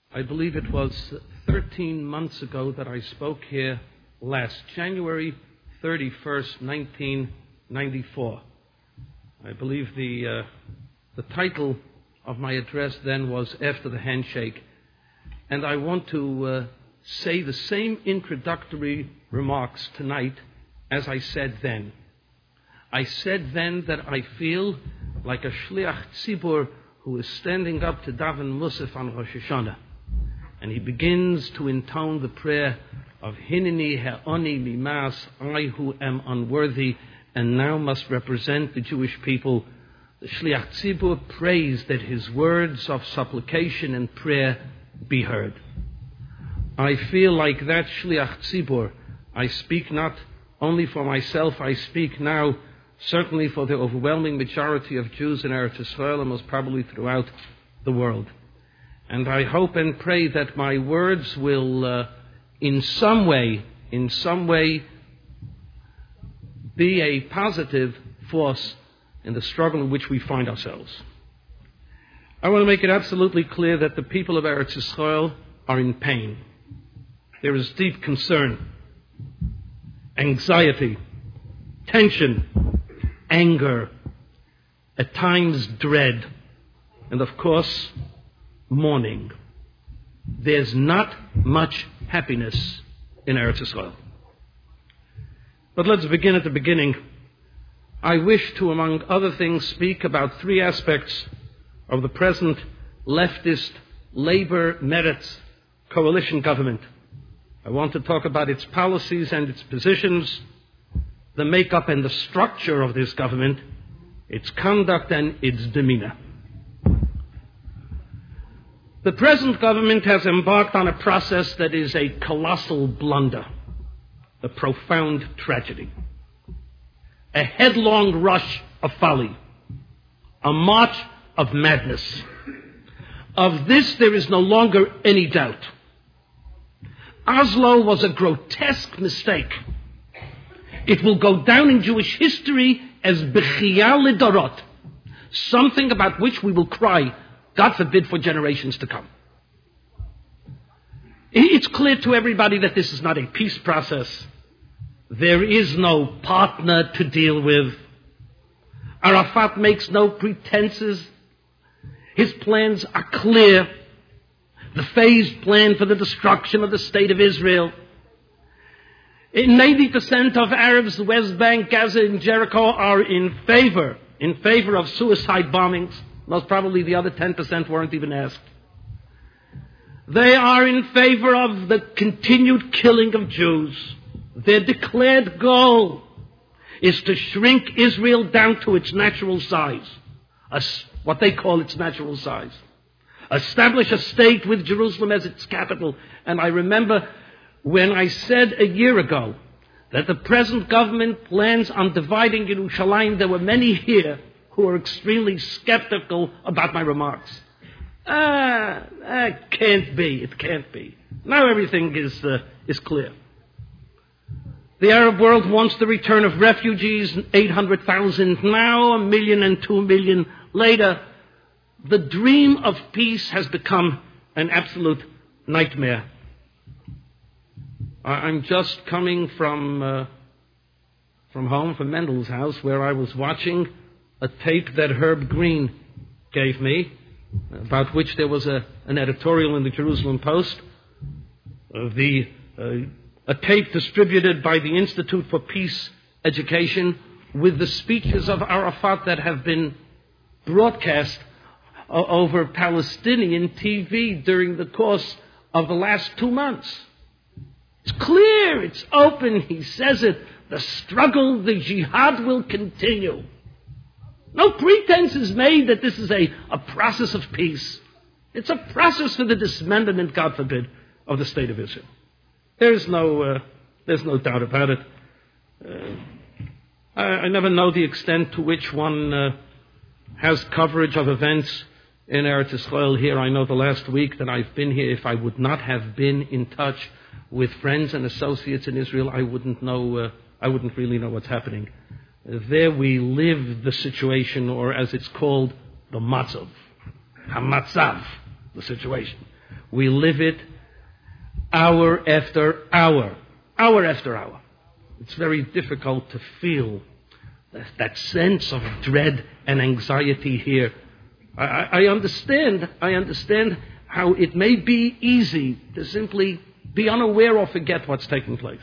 I believe it was 13 months ago that I spoke here last, January 31st, 1994. I believe the title of my address then was After the Handshake. And I want to say the same introductory remarks tonight as I said then. I said then that I feel like a Shliach Tzibur who is standing up to daven Musaf on Rosh Hashanah. And he begins to intone the prayer of Hineni Ha'oni Limas, I who am unworthy and now must represent the Jewish people. The Shliach Tzibur prays that his words of supplication and prayer be heard. I feel like that Shliach Tzibur. I speak not only for myself, I speak now certainly for the overwhelming majority of Jews in Eretz Yisrael and most probably throughout the world. And I hope and pray that my words will in some way be a positive force in the struggle in which we find ourselves. I want to make it absolutely clear that the people of Eretz Yisrael are in pain. There is deep concern, anxiety, tension, anger, at times dread, and of course, mourning. There's not much happiness in Eretz Yisrael. But let's begin at the beginning. I wish to, among other things, speak about three aspects of the present leftist Labour-Meretz coalition government. I want to talk about its policies and its positions, the makeup and the structure of this government, its conduct and its demeanor. The present government has embarked on a process that is a colossal blunder, a profound tragedy, a headlong rush of folly, a march of madness. Of this there is no longer any doubt. Oslo was a grotesque mistake. It will go down in Jewish history as Bechiyah Lidorot, something about which we will cry, God forbid, for generations to come. It's clear to everybody that this is not a peace process. There is no partner to deal with. Arafat makes no pretenses. His plans are clear. The phased plan for the destruction of the state of Israel. 90% of Arabs, the West Bank, Gaza, and Jericho are in favor of suicide bombings. Most probably the other 10% weren't even asked. They are in favor of the continued killing of Jews. Their declared goal is to shrink Israel down to its natural size, what they call its natural size. Establish a state with Jerusalem as its capital. And I remember when I said a year ago that the present government plans on dividing Yerushalayim, there were many here who are extremely skeptical about my remarks. It can't be. Now everything is clear. The Arab world wants the return of refugees, 800,000 now, 1 million and 2 million later. The dream of peace has become an absolute nightmare. I'm just coming from home, from Mendel's house, where I was watching a tape that Herb Green gave me, about which there was an editorial in the Jerusalem Post, a tape distributed by the Institute for Peace Education with the speeches of Arafat that have been broadcast over Palestinian TV during the course of the last 2 months. It's clear, it's open, he says it. The struggle, the jihad will continue. No pretense is made that this is a process of peace. It's a process for the dismemberment, God forbid, of the state of Israel. There's no doubt about it. I never know the extent to which one has coverage of events in Eretz Yisrael here. I know the last week that I've been here, if I would not have been in touch with friends and associates in Israel, I wouldn't really know what's happening. There we live the situation, or as it's called, the matzav, hamatzav, the situation. We live it hour after hour. Hour after hour. It's very difficult to feel that sense of dread and anxiety here. I understand how it may be easy to simply be unaware or forget what's taking place.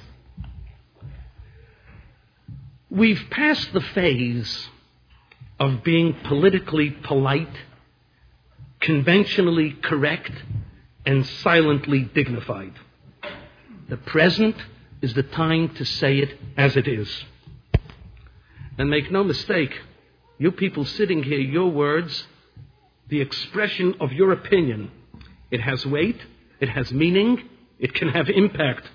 We've passed the phase of being politically polite, conventionally correct, and silently dignified. The present is the time to say it as it is. And make no mistake, you people sitting here, your words, the expression of your opinion, it has weight, it has meaning, it can have impact.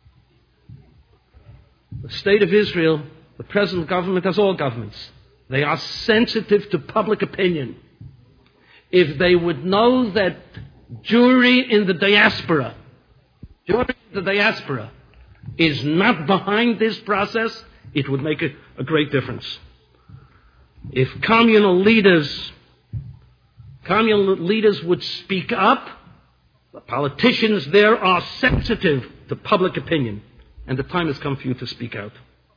The state of Israel, the present government, as all governments, they are sensitive to public opinion. If they would know that Jewry in the diaspora is not behind this process, it would make a great difference. If communal leaders would speak up, the politicians there are sensitive to public opinion, and the time has come for you to speak out.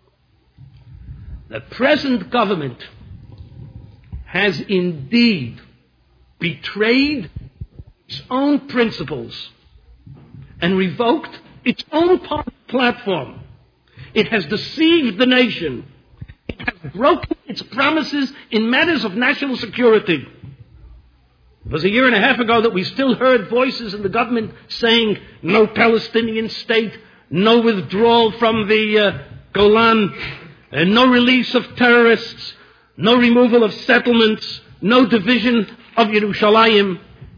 The present government has indeed betrayed its own principles and revoked its own platform. It has deceived the nation. It has broken its promises in matters of national security. It was a year and a half ago that we still heard voices in the government saying no Palestinian state, no withdrawal from the Golan, and no release of terrorists, no removal of settlements, no division of Yerushalayim.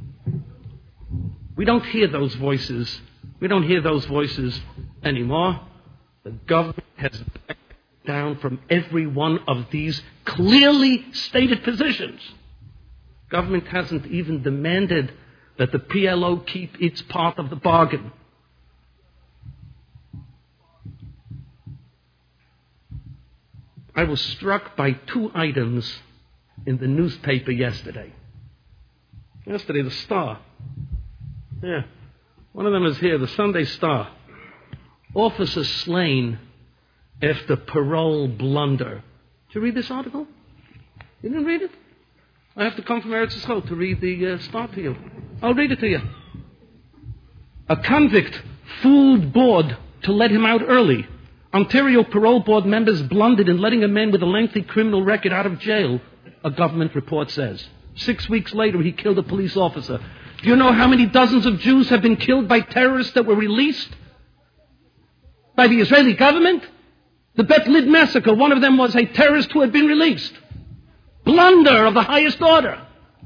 We don't hear those voices. We don't hear those voices anymore. The government has backed down from every one of these clearly stated positions. Government hasn't even demanded that the PLO keep its part of the bargain. I was struck by two items in the newspaper yesterday. The Star. Yeah. One of them is here, the Sunday Star. Officer slain after parole blunder. Did you read this article? You didn't read it? I have to come from Eretz Yisrael to read the Star to you. I'll read it to you. A convict fooled board to let him out early. Ontario Parole Board members blundered in letting a man with a lengthy criminal record out of jail, a government report says. 6 weeks later, he killed a police officer. Do you know how many dozens of Jews have been killed by terrorists that were released by the Israeli government? The Bet Lid massacre, one of them was a terrorist who had been released. Blunder of the highest order.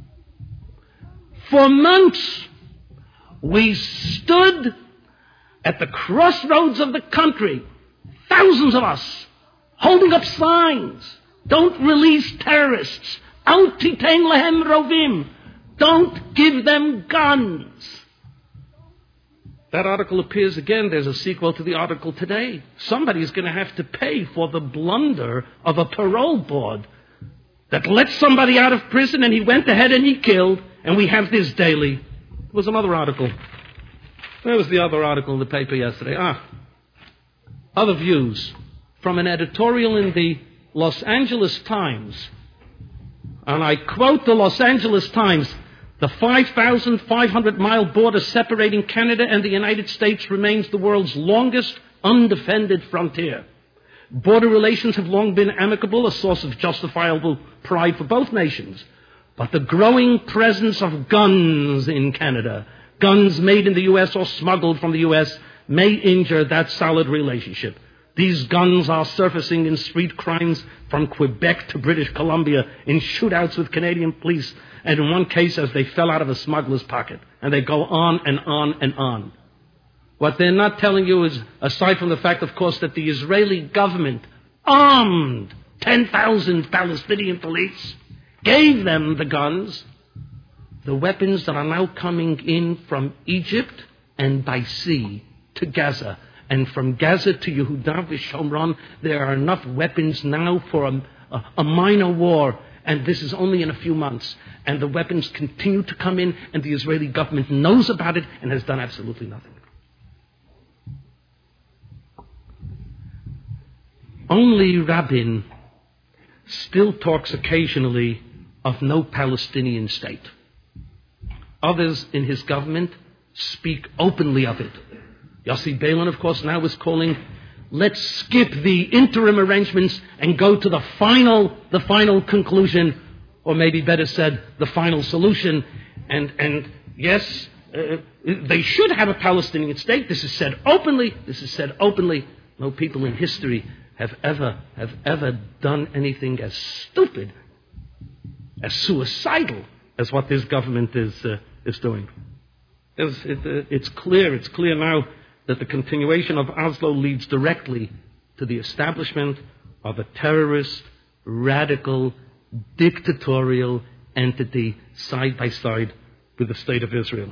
For months, we stood at the crossroads of the country, thousands of us, holding up signs. Don't release terrorists. Al titein lahem rovim. Don't give them guns. That article appears again. There's a sequel to the article today. Somebody's going to have to pay for the blunder of a parole board that let somebody out of prison and he went ahead and he killed, and we have this daily. There was another article. Where was the other article in the paper yesterday? Other views from an editorial in the Los Angeles Times. And I quote the Los Angeles Times, the 5,500-mile border separating Canada and the United States remains the world's longest undefended frontier. Border relations have long been amicable, a source of justifiable pride for both nations. But the growing presence of guns in Canada, guns made in the U.S. or smuggled from the U.S., may injure that solid relationship. These guns are surfacing in street crimes from Quebec to British Columbia, in shootouts with Canadian police, and in one case as they fell out of a smuggler's pocket. And they go on and on and on. What they're not telling you is, aside from the fact, of course, that the Israeli government armed 10,000 Palestinian police, gave them the guns, the weapons that are now coming in from Egypt and by sea to Gaza. And from Gaza to Yehuda v'Shomron, there are enough weapons now for a minor war. And this is only in a few months. And the weapons continue to come in, and the Israeli government knows about it and has done absolutely nothing. Only Rabin still talks occasionally of no Palestinian state. Others in his government speak openly of it. Yossi Beilin, of course, now is calling, let's skip the interim arrangements and go to the final conclusion, or maybe better said, the final solution. And yes, they should have a Palestinian state. This is said openly. No people in history have ever done anything as stupid, as suicidal as what this government is doing. It's clear now that the continuation of Oslo leads directly to the establishment of a terrorist, radical, dictatorial entity side by side with the State of Israel.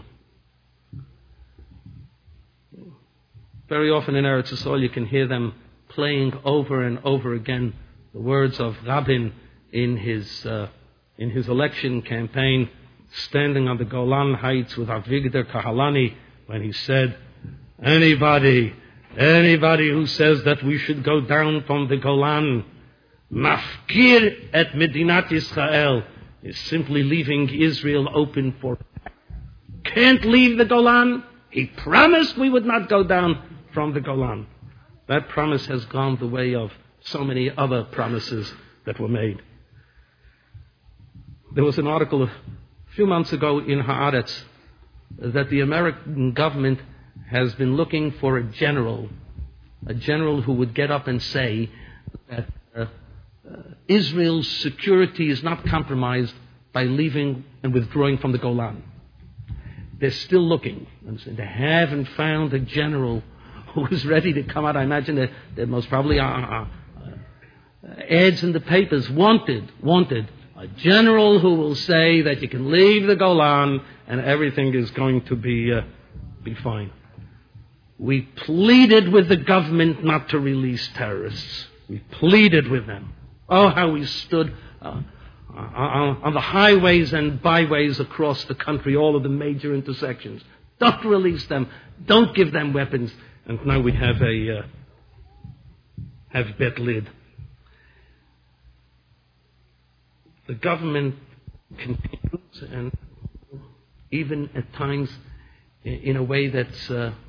Very often in Eretz Yisrael you can hear them playing over and over again the words of Rabin in his election campaign, standing on the Golan Heights with Avigdor Kahalani, when he said, Anybody who says that we should go down from the Golan, mafkir et Medinat Yisrael, is simply leaving Israel open for attack. Can't leave the Golan. He promised we would not go down from the Golan. That promise has gone the way of so many other promises that were made. There was an article a few months ago in Haaretz that the American government has been looking for a general who would get up and say that Israel's security is not compromised by leaving and withdrawing from the Golan. They're still looking. They haven't found a general who is ready to come out. I imagine that there most probably are ads in the papers, wanted. A general who will say that you can leave the Golan and everything is going to be fine. We pleaded with the government not to release terrorists. We pleaded with them. Oh, how we stood on the highways and byways across the country, all of the major intersections. Don't release them. Don't give them weapons. And now we have Bet Lid. The government continues, and even at times in a way that's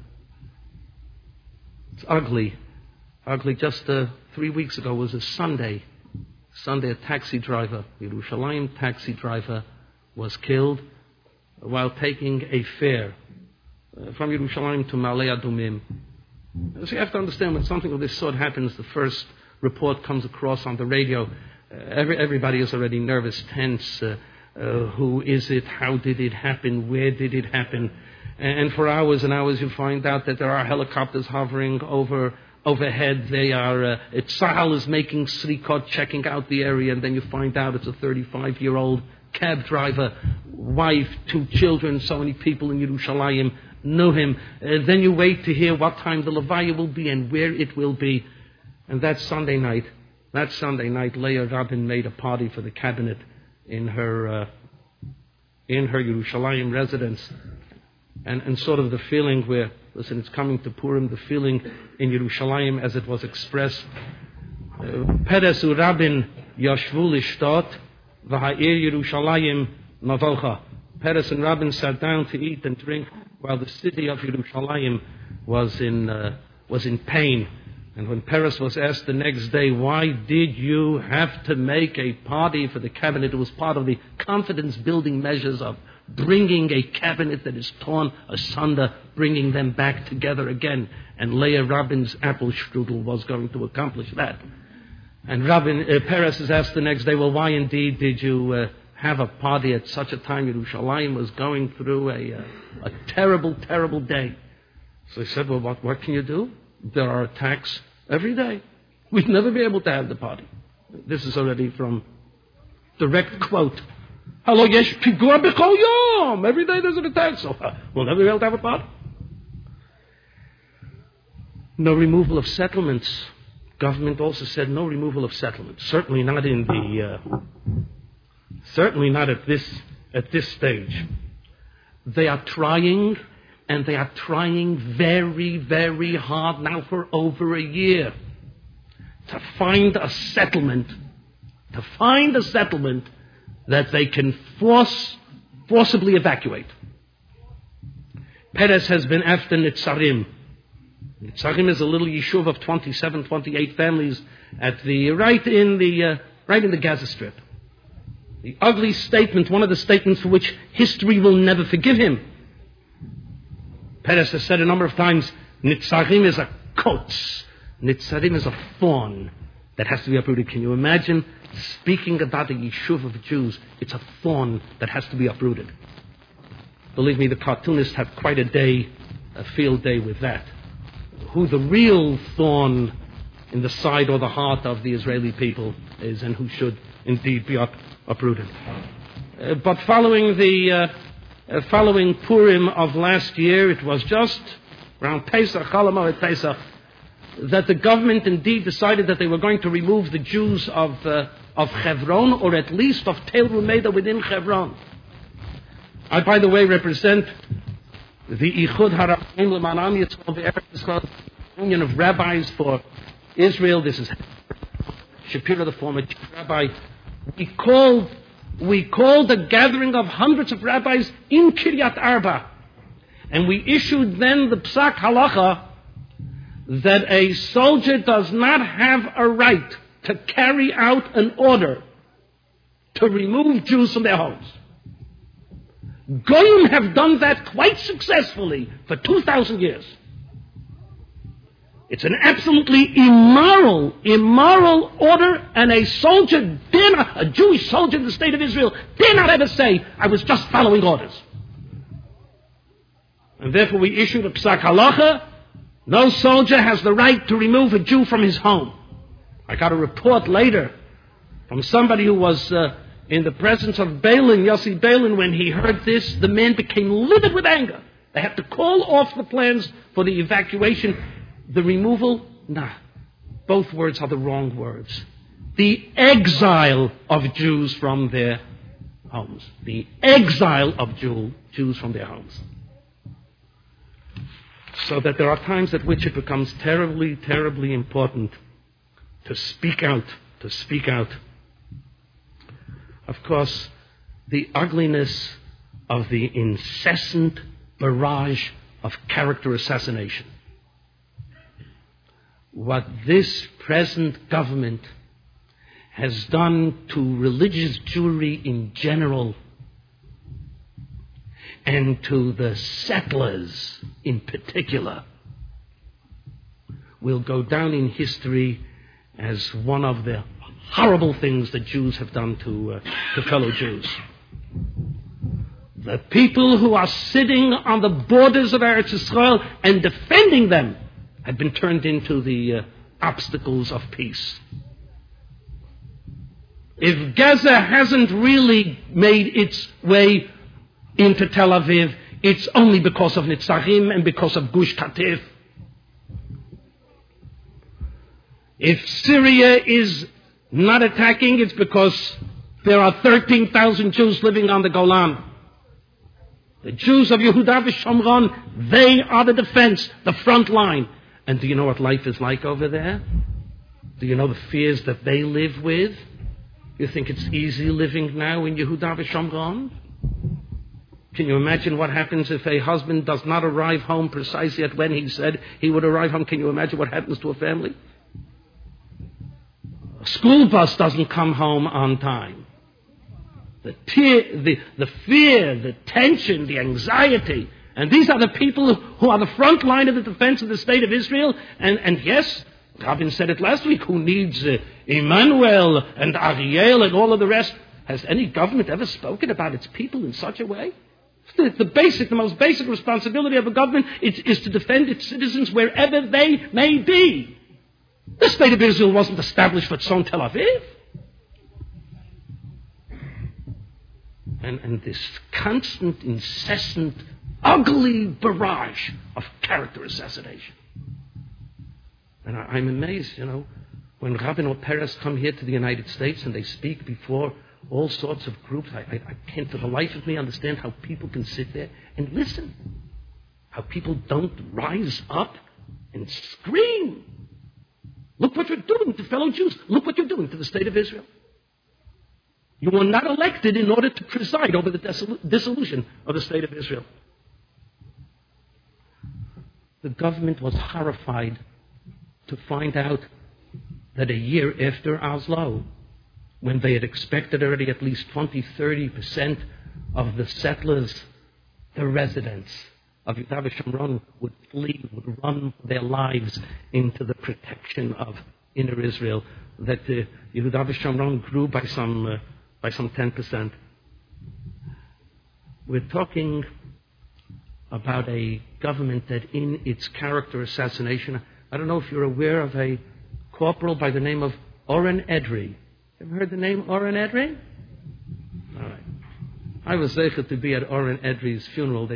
it's ugly. Just 3 weeks ago was a Sunday, a taxi driver, Yerushalayim taxi driver, was killed while taking a fare from Yerushalayim to Ma'aleh Adumim. So you have to understand, when something of this sort happens, the first report comes across on the radio. Everybody is already nervous, tense. Who is it? How did it happen? Where did it happen? And for hours and hours you find out that there are helicopters hovering overhead. They are, Tzahal is making srikot, checking out the area, and then you find out it's a 35-year-old cab driver, wife, 2 children, so many people in Yerushalayim knew him. Then you wait to hear what time the Levaya will be and where it will be. And that Sunday night, Leah Rabin made a party for the cabinet in her Yerushalayim residence. And sort of the feeling where, listen, it's coming to Purim, the feeling in Yerushalayim as it was expressed. Peres u Rabin yashvu lishtot, v'ha'ir Yerushalayim mavocha. Peres and Rabin sat down to eat and drink while the city of Yerushalayim was in pain. And when Peres was asked the next day, why did you have to make a party for the cabinet? It was part of the confidence-building measures of bringing a cabinet that is torn asunder, bringing them back together again. And Leah Rabin's apple strudel was going to accomplish that. And Peres is asked the next day, well, why indeed did you have a party at such a time? Yerushalayim was going through a terrible, terrible day. So he said, well, what can you do? There are attacks every day. We'd never be able to have the party. This is already from direct quote. Hello, yesh pigua b'chol yom. Every day there's an attack, so we'll never be able to have a party. No removal of settlements. Government also said no removal of settlements. Certainly not in Certainly not at this stage. They are trying, and they are trying very, very hard now for over a year to find a settlement, that they can forcibly evacuate. Peres has been after Nitzarim. Nitzarim is a little yeshuv of 27, 28 families at right in the Gaza Strip. The ugly statement, one of the statements for which history will never forgive him. Peres has said a number of times, Nitzarim is a kotz. Nitzarim is a thorn that has to be uprooted. Can you imagine speaking about the yeshuv of Jews? It's a thorn that has to be uprooted. Believe me, the cartoonists have quite a field day with that. Who the real thorn in the side or the heart of the Israeli people is, and who should indeed be uprooted. But following Purim of last year, it was just around Pesach, Chol Hamoed Pesach, that the government indeed decided that they were going to remove the Jews of Hebron, or at least of Tel Rumeda within Hebron. I, by the way, represent the Ichud HaRabbanim L'Man Am Yisrael V'Eretz Yisrael, Union of Rabbis for Israel. This is Shapiro, the former chief rabbi. We called a gathering of hundreds of rabbis in Kiryat Arba, and we issued then the Psak Halacha that a soldier does not have a right to carry out an order to remove Jews from their homes. Goyim have done that quite successfully for 2,000 years. It's an absolutely immoral order, and a Jewish soldier in the state of Israel dare not ever say, I was just following orders. And therefore we issued a Psak Halacha. No soldier has the right to remove a Jew from his home. I got a report later from somebody who was in the presence of Balin, Yossi Balin. When he heard this, the man became livid with anger. They had to call off the plans for the evacuation. The removal, both words are the wrong words. The exile of Jews from their homes. The exile of Jews from their homes. So that there are times at which it becomes terribly, terribly important to speak out. Of course, the ugliness of the incessant barrage of character assassination. What this present government has done to religious Jewry in general, and to the settlers in particular, will go down in history as one of the horrible things that Jews have done to fellow Jews. The people who are sitting on the borders of Eretz Yisrael and defending them had been turned into the obstacles of peace. If Gaza hasn't really made its way into Tel Aviv, it's only because of Nitzarim and because of Gush Katif. If Syria is not attacking, it's because there are 13,000 Jews living on the Golan. The Jews of Yehuda v'Shomron, they are the defense, the front line. And do you know what life is like over there? Do you know the fears that they live with? You think it's easy living now in Yehuda v'Shomron? Can you imagine what happens if a husband does not arrive home precisely at when he said he would arrive home? Can you imagine what happens to a family? A school bus doesn't come home on time. The fear, the tension, the anxiety. And these are the people who are the front line of the defense of the state of Israel. And yes, Rabin said it last week, who needs Emmanuel and Ariel and all of the rest? Has any government ever spoken about its people in such a way? The most basic responsibility of a government is to defend its citizens wherever they may be. The state of Israel wasn't established for its own Tel Aviv. And this constant, incessant, ugly barrage of character assassination. And I'm amazed, when Rabin or Peres come here to the United States and they speak before all sorts of groups. I can't for the life of me understand how people can sit there and listen. How people don't rise up and scream. Look what you're doing to fellow Jews. Look what you're doing to the state of Israel. You were not elected in order to preside over the dissolution of the state of Israel. The government was horrified to find out that a year after Oslo, when they had expected already at least 20-30% of the settlers, the residents of Yehuda Shomron would flee, would run their lives into the protection of inner Israel, that Yehuda Shomron grew by some 10%. We're talking about a government that in its character assassination, I don't know if you're aware of a corporal by the name of Oren Edry. Ever heard the name Oren Edry? All right. I was zeicher to be at Oren Edry's funeral.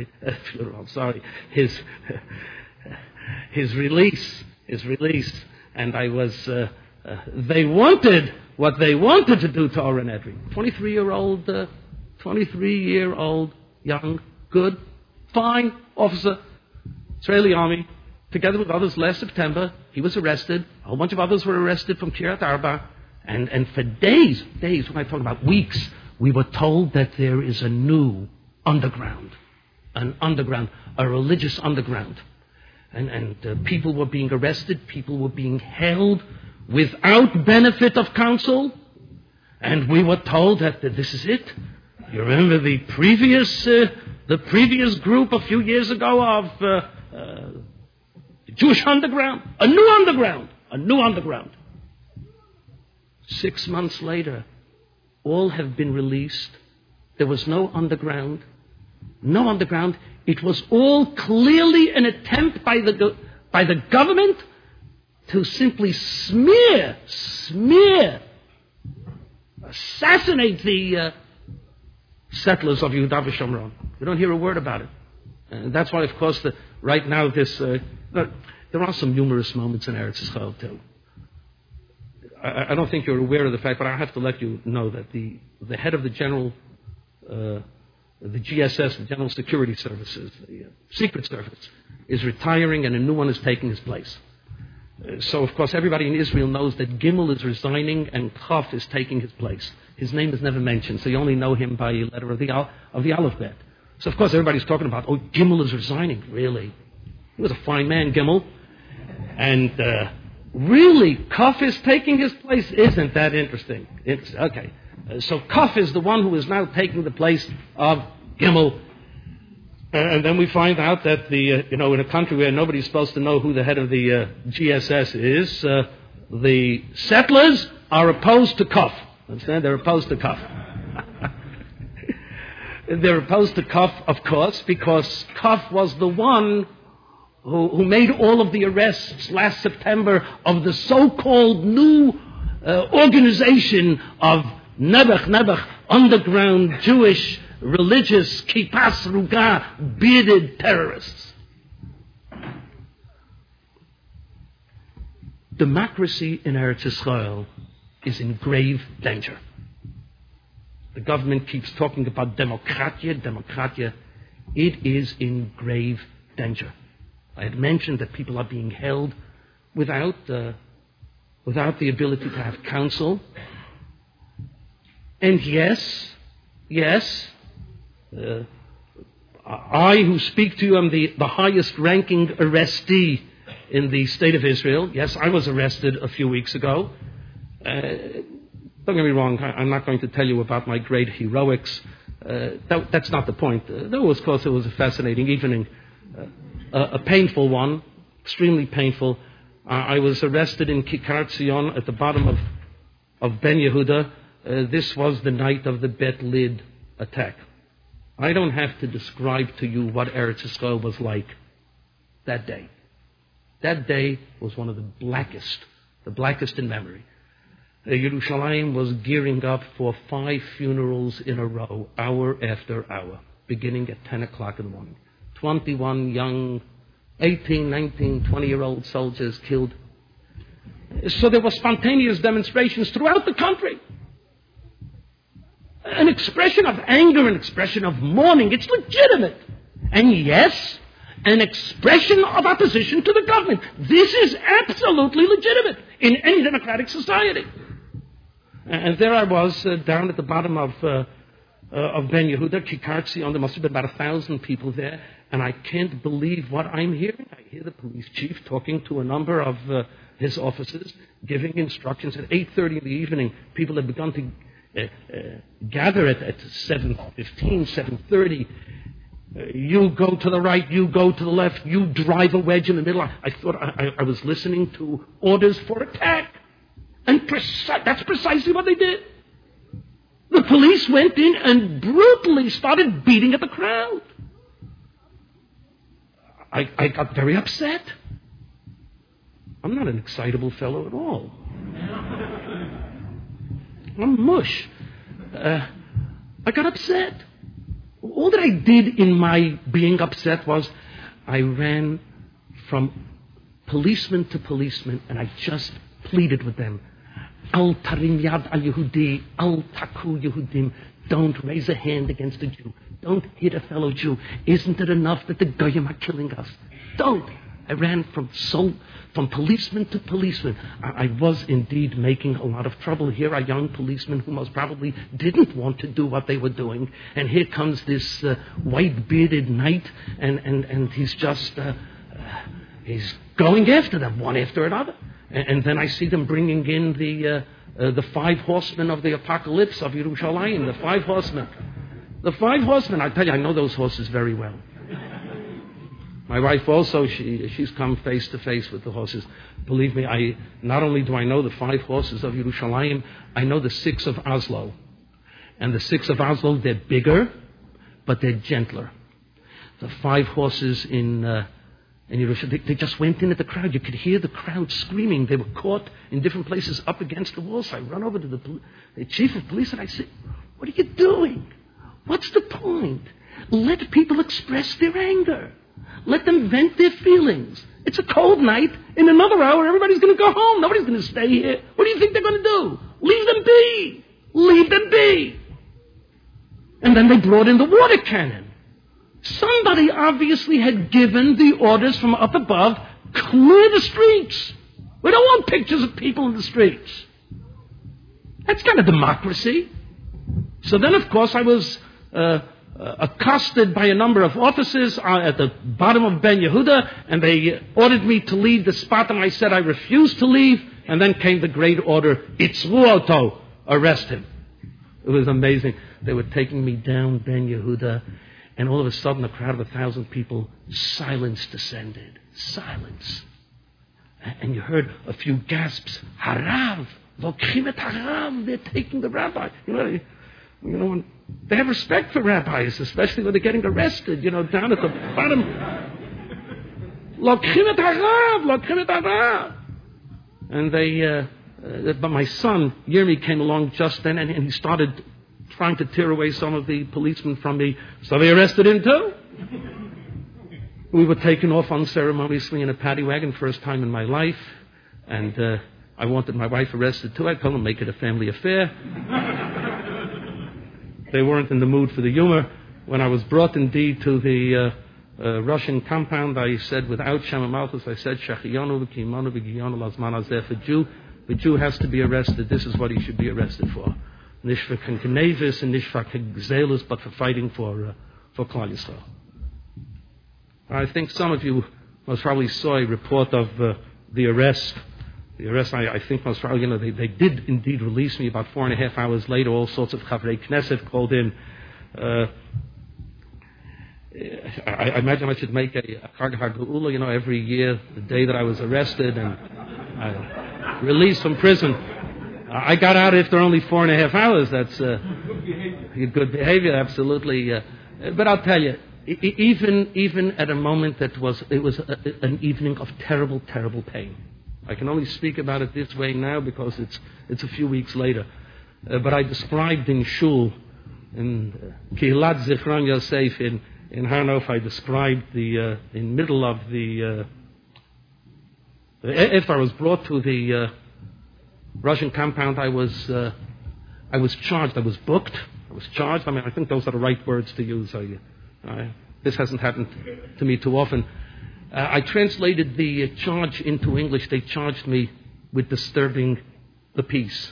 His release, and I was. They wanted what they wanted to do to Oren Edry. 23-year-old, young, good, fine officer, Israeli army. Together with others, last September, he was arrested. A whole bunch of others were arrested from Kiryat Arba. And for days, when I talk about weeks, we were told that there is a new underground, a religious underground. And people were being arrested, people were being held without benefit of counsel. And we were told that this is it. You remember the previous group a few years ago of the Jewish underground? A new underground. 6 months later, all have been released. There was no underground. It was all clearly an attempt by the government to simply smear, assassinate the settlers of Yehuda Shomron. We don't hear a word about it. And that's why, of course, right now there are some humorous moments in Eretz Yisrael too. I don't think you're aware of the fact, but I have to let you know that the head of the GSS, the General Security Services, the Secret Service, is retiring and a new one is taking his place. So, of course, everybody in Israel knows that Gimel is resigning and Chaf is taking his place. His name is never mentioned, so you only know him by a letter of the alphabet. So, of course, everybody's talking about, Gimel is resigning. Really? He was a fine man, Gimel. And really, Chaf is taking his place? Isn't that interesting? Okay. So Chaf is the one who is now taking the place of Gimel. And then we find out that in a country where nobody's supposed to know who the head of the GSS is, the settlers are opposed to Chaf. Understand? They're opposed to Chaf. They're opposed to Chaf, of course, because Chaf was the one who made all of the arrests last September of the so-called new organization of Nebuch, underground Jewish, religious, kippah sruga, bearded terrorists. Democracy in Eretz Yisrael is in grave danger. The government keeps talking about democratia. It is in grave danger. I had mentioned that people are being held without the ability to have counsel. And yes, I who speak to you am the highest ranking arrestee in the state of Israel. Yes, I was arrested a few weeks ago. Don't get me wrong, I'm not going to tell you about my great heroics. That's not the point. Though, of course, it was a fascinating evening. A painful one, extremely painful. I was arrested in Kikar Tzion at the bottom of Ben Yehuda. This was the night of the Bet Lid attack. I don't have to describe to you what Eretz Yisrael was like that day. That day was one of the blackest in memory. Yerushalayim was gearing up for 5 funerals in a row, hour after hour, beginning at 10 o'clock in the morning. 21 young, 18, 19, 20-year-old soldiers killed. So there were spontaneous demonstrations throughout the country. An expression of anger, an expression of mourning. It's legitimate. And yes, an expression of opposition to the government. This is absolutely legitimate in any democratic society. And there I was, down at the bottom of Ben Yehuda, Kikartzion. There must have been about 1,000 people there. And I can't believe what I'm hearing. I hear the police chief talking to a number of his officers, giving instructions. At 8:30 in the evening, people had begun to gather at 7:15, 7:30. You go to the right, you go to the left, you drive a wedge in the middle. I thought I was listening to orders for attack. And that's precisely what they did. The police went in and brutally started beating at the crowd. I got very upset. I'm not an excitable fellow at all. I'm mush. I got upset. All that I did in my being upset was I ran from policeman to policeman and I just pleaded with them. Al tarim yad al Yehudi, al taku Yehudim. Don't raise a hand against a Jew. Don't hit a fellow Jew. Isn't it enough that the Goyim are killing us? Don't. I ran from policeman to policeman. I was indeed making a lot of trouble. Here are young policemen who most probably didn't want to do what they were doing. And here comes this white-bearded knight, and he's just, he's going after them, one after another. And then I see them bringing in the 5 horsemen of the apocalypse of Yerushalayim, the 5 horsemen. The 5 horsemen, I tell you, I know those horses very well. My wife also, she's come face to face with the horses. Believe me, not only do I know the 5 horses of Yerushalayim, I know the 6 of Oslo. And the 6 of Oslo, they're bigger, but they're gentler. The 5 horses in Yerushalayim, they just went in at the crowd. You could hear the crowd screaming. They were caught in different places up against the wall. So I run over to the chief of police and I say, "What are you doing? What's the point? Let people express their anger. Let them vent their feelings. It's a cold night. In another hour, everybody's going to go home. Nobody's going to stay here. What do you think they're going to do? Leave them be. Leave them be." And then they brought in the water cannon. Somebody obviously had given the orders from up above, clear the streets. We don't want pictures of people in the streets. That's not a democracy. So then, of course, I was accosted by a number of officers at the bottom of Ben Yehuda, and they ordered me to leave the spot, and I said I refused to leave, and then came the great order, "Itzvu oto," arrest him. It was amazing. They were taking me down Ben Yehuda, and all of a sudden, a crowd of 1,000 people, silence descended. Silence. And you heard a few gasps. Harav, lokchim et harav, they're taking the rabbi. You know, they have respect for rabbis, especially when they're getting arrested, down at the bottom. Lokchim et harav, lokchim et harav. And but my son, Yirmi, came along just then, and he started trying to tear away some of the policemen from me. So they arrested him too. We were taken off unceremoniously in a paddy wagon, first time in my life. And I wanted my wife arrested too. I told them, make it a family affair. They weren't in the mood for the humor. When I was brought indeed to the Russian compound, I said, without Shema Malchus, I said, Shachiyanu v'kimanu v'giyanu lazman hazeh. The Jew has to be arrested. This is what he should be arrested for. Nicht for Knevis and nicht for Gzelis, but for fighting for Klal Yisrael. I think some of you most probably saw a report of the arrest. The arrest, I think most probably, they did indeed release me. About 4.5 hours later, all sorts of Chavrei Knesset called in. I imagine I should make a Chag HaGeula, every year, the day that I was arrested and released from prison. I got out after only 4.5 hours. That's good behavior, absolutely. But I'll tell you, even at a moment it was an evening of terrible, terrible pain. I can only speak about it this way now because it's a few weeks later. But I described in Shul, in Kihilat Zichron Yosef in Har Nof, I described in middle of if I was brought to the Russian compound, I was charged. I was booked. I was charged. I think those are the right words to use. This hasn't happened to me too often. I translated the charge into English. They charged me with disturbing the peace.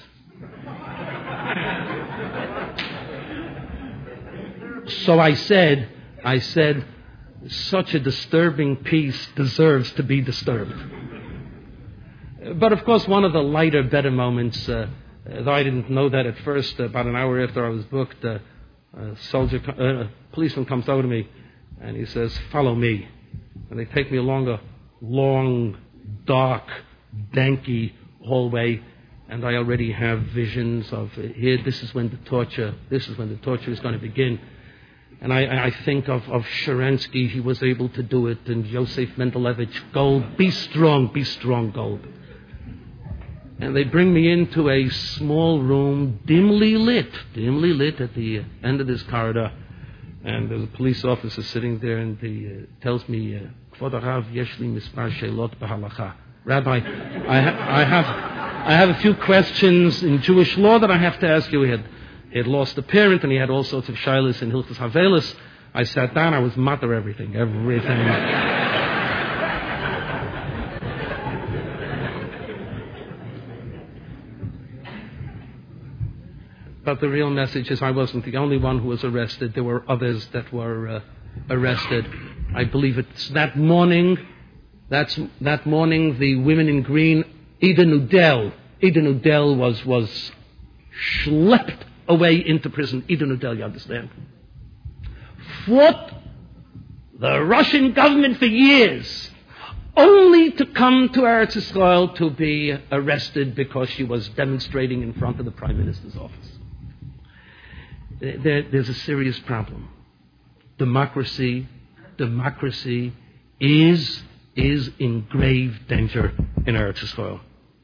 So I said, such a disturbing piece deserves to be disturbed. But of course, one of the lighter, better moments, though I didn't know that at first, about an hour after I was booked, a policeman comes over to me and he says, "Follow me." And they take me along a long, dark, danky hallway, and I already have visions of here. This is when the torture is going to begin. And I think of Sharansky. He was able to do it, and Yosef Mendelevich. Gold, be strong, Gold. And they bring me into a small room, dimly lit at the end of this corridor. And there's a police officer sitting there, and he tells me, "Kvod Harav, yesh li mispar sheilot b'halacha." Rabbi, I have a few questions in Jewish law that I have to ask you. He had lost a parent, and he had all sorts of shilas in Hilchos Havelis. I sat down. I was matter everything. But the real message is I wasn't the only one who was arrested. There were others that were arrested. I believe it's that morning, the women in green, Ida Nudel was schlepped away into prison. Ida Nudel, you understand? Fought the Russian government for years, only to come to Eretz Yisrael to be arrested because she was demonstrating in front of the Prime Minister's office. There's a serious problem. Democracy is in grave danger in Eretz Yisrael.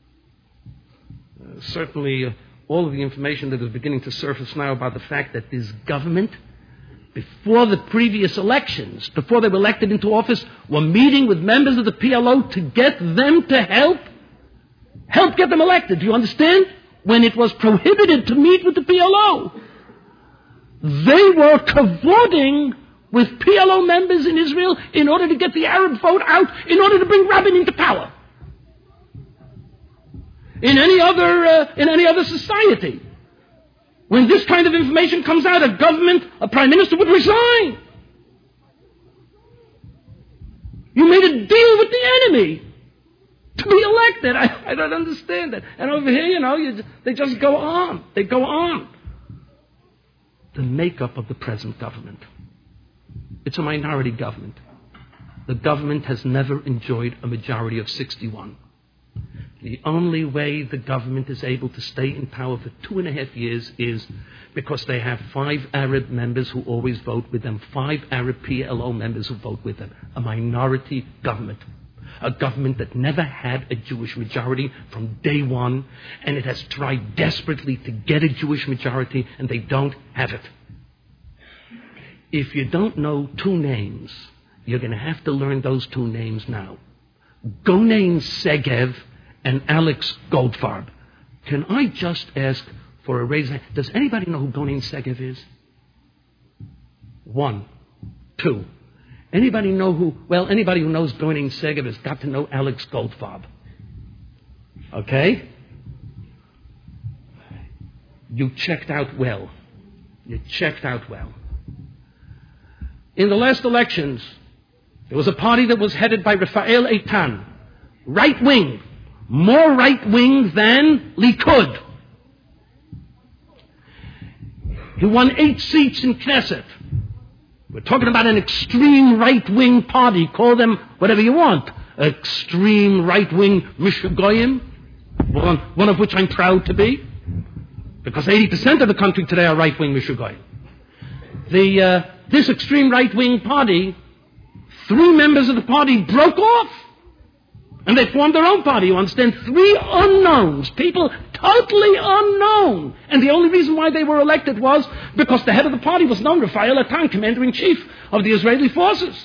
Certainly, all of the information that is beginning to surface now about the fact that this government, before the previous elections, before they were elected into office, were meeting with members of the PLO to get them to help get them elected. Do you understand? When it was prohibited to meet with the PLO, they were cavorting with PLO members in Israel in order to get the Arab vote out, in order to bring Rabin into power. In any other society, when this kind of information comes out, a prime minister would resign. You made a deal with the enemy to be elected. I don't understand that. And over here, they just go on. They go on. The makeup of the present government. It's a minority government. The government has never enjoyed a majority of 61. The only way the government is able to stay in power for 2.5 years is because they have 5 Arab members who always vote with them, 5 Arab PLO members who vote with them. A minority government. A government that never had a Jewish majority from day one, and it has tried desperately to get a Jewish majority, and they don't have it. If you don't know 2 names, you're going to have to learn those 2 names now. Gonen Segev and Alex Goldfarb. Can I just ask for a raise? Does anybody know who Gonen Segev is? 1, 2. Anybody who knows Gonen Segev has got to know Alex Goldfarb. Okay? You checked out well. In the last elections, there was a party that was headed by Rafael Eitan, right wing, more right wing than Likud. He won 8 seats in Knesset. We're talking about an extreme right-wing party. Call them whatever you want. Extreme right-wing Mishugoyim, one of which I'm proud to be, because 80% of the country today are right-wing Mishugoyim. This extreme right-wing party, 3 members of the party broke off, and they formed their own party. You understand? 3 unknowns, people totally unknown. And the only reason why they were elected was because the head of the party was known, Rafael Eitan, commander-in-chief of the Israeli forces.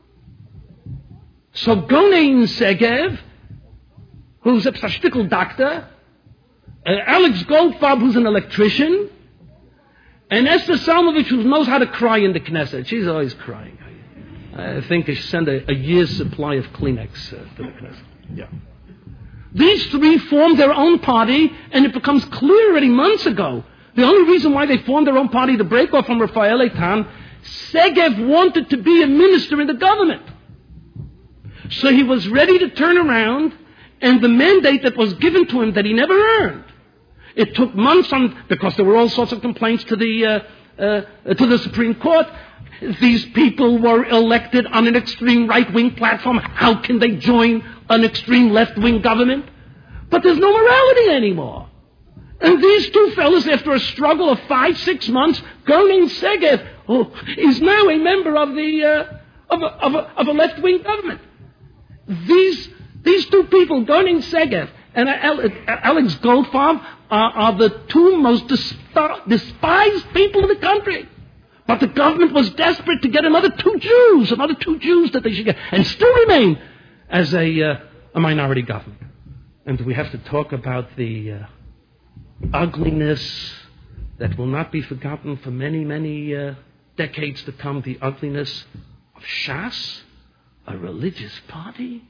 So Gonen Segev, who's a psashtikal doctor, Alex Goldfarb, who's an electrician, And Esther Salmovich, who knows how to cry in the Knesset. She's always crying. I think I should send a year's supply of Kleenex to the Knesset. Yeah. These three formed their own party, and it becomes clear already months ago. The only reason why they formed their own party to break off from Raphael Eitan, Segev wanted to be a minister in the government. So he was ready to turn around, and the mandate that was given to him that he never earned. It took months because there were all sorts of complaints to the Supreme Court. These people were elected on an extreme right-wing platform. How can they join an extreme left-wing government? But there's no morality anymore. And these two fellas, after a struggle of 5-6 months, Gerling Segev, is now a member of a left-wing government. These two people, Gerling Segev and Alex Goldfarb, are the two most despised people in the country. But the government was desperate to get another two Jews that they should get, and still remain as a minority government. And we have to talk about the ugliness that will not be forgotten for many, many decades to come, the ugliness of Shas, a religious party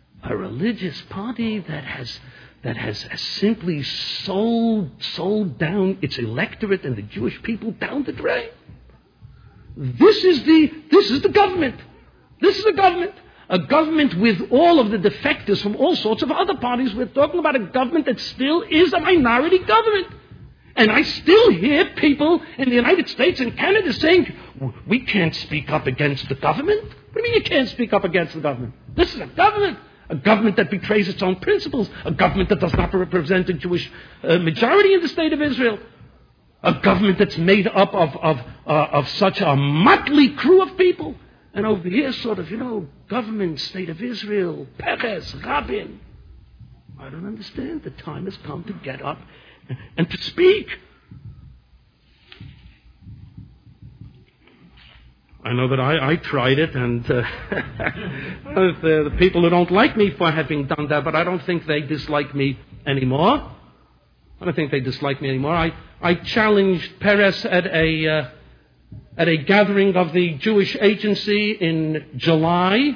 that has simply sold down its electorate and the Jewish people down the drain. This is the government. This is a government with all of the defectors from all sorts of other parties. We're talking about a government that still is a minority government. And I still hear people in the United States and Canada saying, we can't speak up against the government. What do you mean you can't speak up against the government? This is a government that betrays its own principles, a government that does not represent the Jewish majority in the state of Israel, a government that's made up of such a motley crew of people. And over here, sort of, government, state of Israel, Peres, Rabin. I don't understand. The time has come to get up and to speak. I know that I tried it, and the people who don't like me for having done that, but I don't think they dislike me anymore. I challenged Peres at a gathering of the Jewish Agency in July.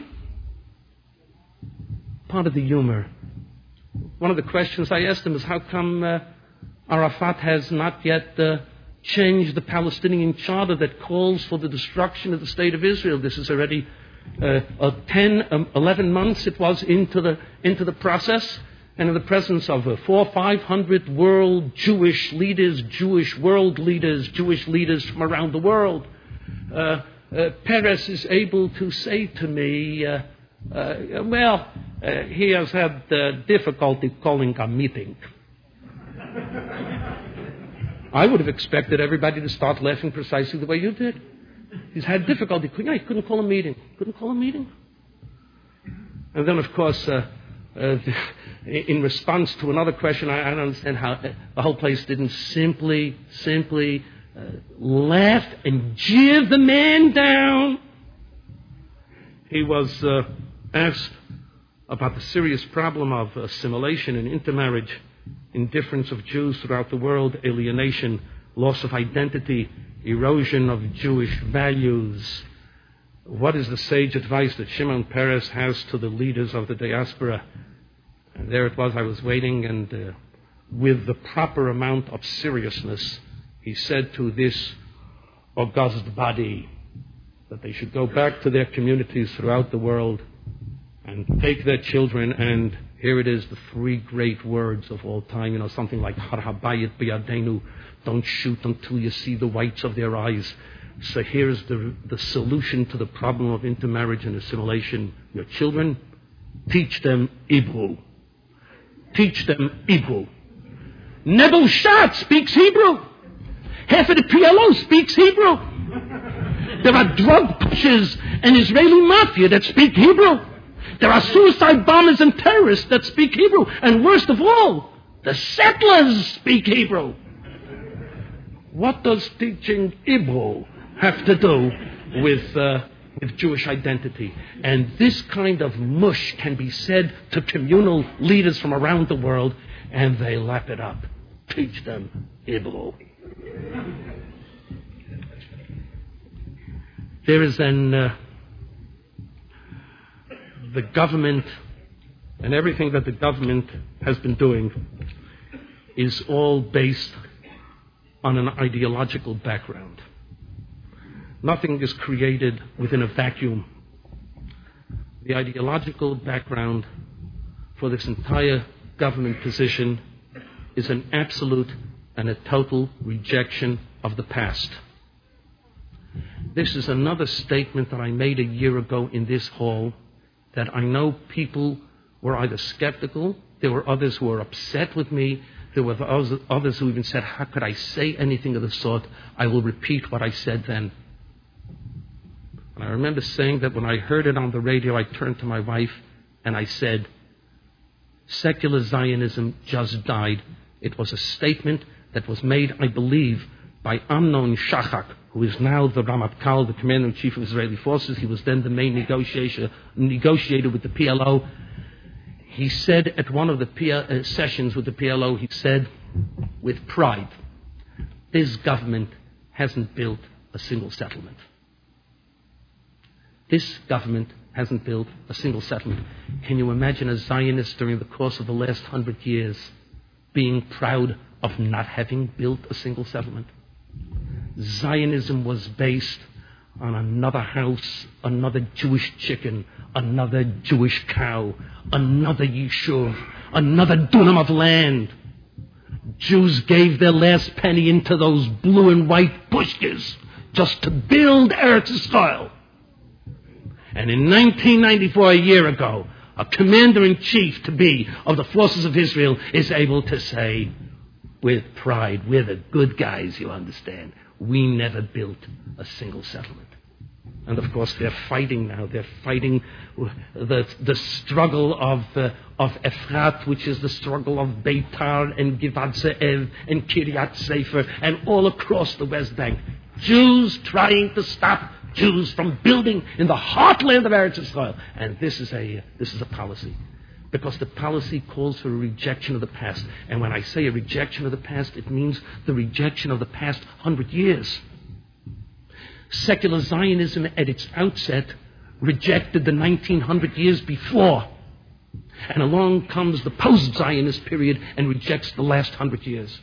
Part of the humor. One of the questions I asked him is how come Arafat has not yet changed the Palestinian charter that calls for the destruction of the state of Israel. This is already 11 months it was into the process, and in the presence of 400 or 500 world Jewish leaders, Jewish world leaders, Jewish leaders from around the world. Peres is able to say to me, he has had difficulty calling a meeting. I would have expected everybody to start laughing precisely the way you did. He's had difficulty. He couldn't call a meeting. And then, of course, in response to another question, I don't understand how the whole place didn't simply laugh and jeer the man down. He was asked about the serious problem of assimilation and intermarriage, indifference of Jews throughout the world, alienation, loss of identity, erosion of Jewish values. What is the sage advice that Shimon Peres has to the leaders of the diaspora? And there it was, I was waiting, and with the proper amount of seriousness, he said to this august body that they should go back to their communities throughout the world and take their children, and here it is, the three great words of all time, something like Har habayit biyadenu, don't shoot until you see the whites of their eyes. So here's the solution to the problem of intermarriage and assimilation. Your children, teach them Hebrew. Nebo Shat speaks Hebrew. Half of the PLO speaks Hebrew. There are drug pushers and Israeli mafia that speak Hebrew. There are suicide bombers and terrorists that speak Hebrew. And worst of all, the settlers speak Hebrew. What does teaching Hebrew have to do with Jewish identity? And this kind of mush can be said to communal leaders from around the world, and they lap it up. Teach them Hebrew. There is the government, and everything that the government has been doing is all based on an ideological background. Nothing is created within a vacuum. The ideological background for this entire government position is an absolute and a total rejection of the past. This is another statement that I made a year ago in this hall, that I know people were either skeptical, there were others who were upset with me, there were others who even said, how could I say anything of the sort? I will repeat what I said then. And I remember saying that when I heard it on the radio, I turned to my wife and I said, secular Zionism just died. It was a statement that was made, I believe, by Amnon Shachak, who is now the Ramatkal, the Commander-in-Chief of Israeli forces. He was then the main negotiator with the PLO. He said at one of the sessions with the PLO, he said with pride, this government hasn't built a single settlement. This government hasn't built a single settlement. Can you imagine a Zionist during the course of the last 100 years being proud of not having built a single settlement? Zionism was based on another house, another Jewish chicken, another Jewish cow, another yishuv, another dunam of land. Jews gave their last penny into those blue and white pushkas just to build Eretz Yisrael. And in 1994, a year ago, a commander-in-chief to be of the forces of Israel is able to say with pride, we're the good guys, you understand. We never built a single settlement. And of course, they're fighting now. They're fighting the struggle of Efrat, which is the struggle of Beitar and Givat Ze'ev and Kiryat Sefer and all across the West Bank. Jews trying to stop Jews from building in the heartland of Eretz Yisrael. And this is a policy. Because the policy calls for a rejection of the past. And when I say a rejection of the past, it means the rejection of the past 100 years. Secular Zionism at its outset rejected the 1900 years before. And along comes the post-Zionist period and rejects the last 100 years.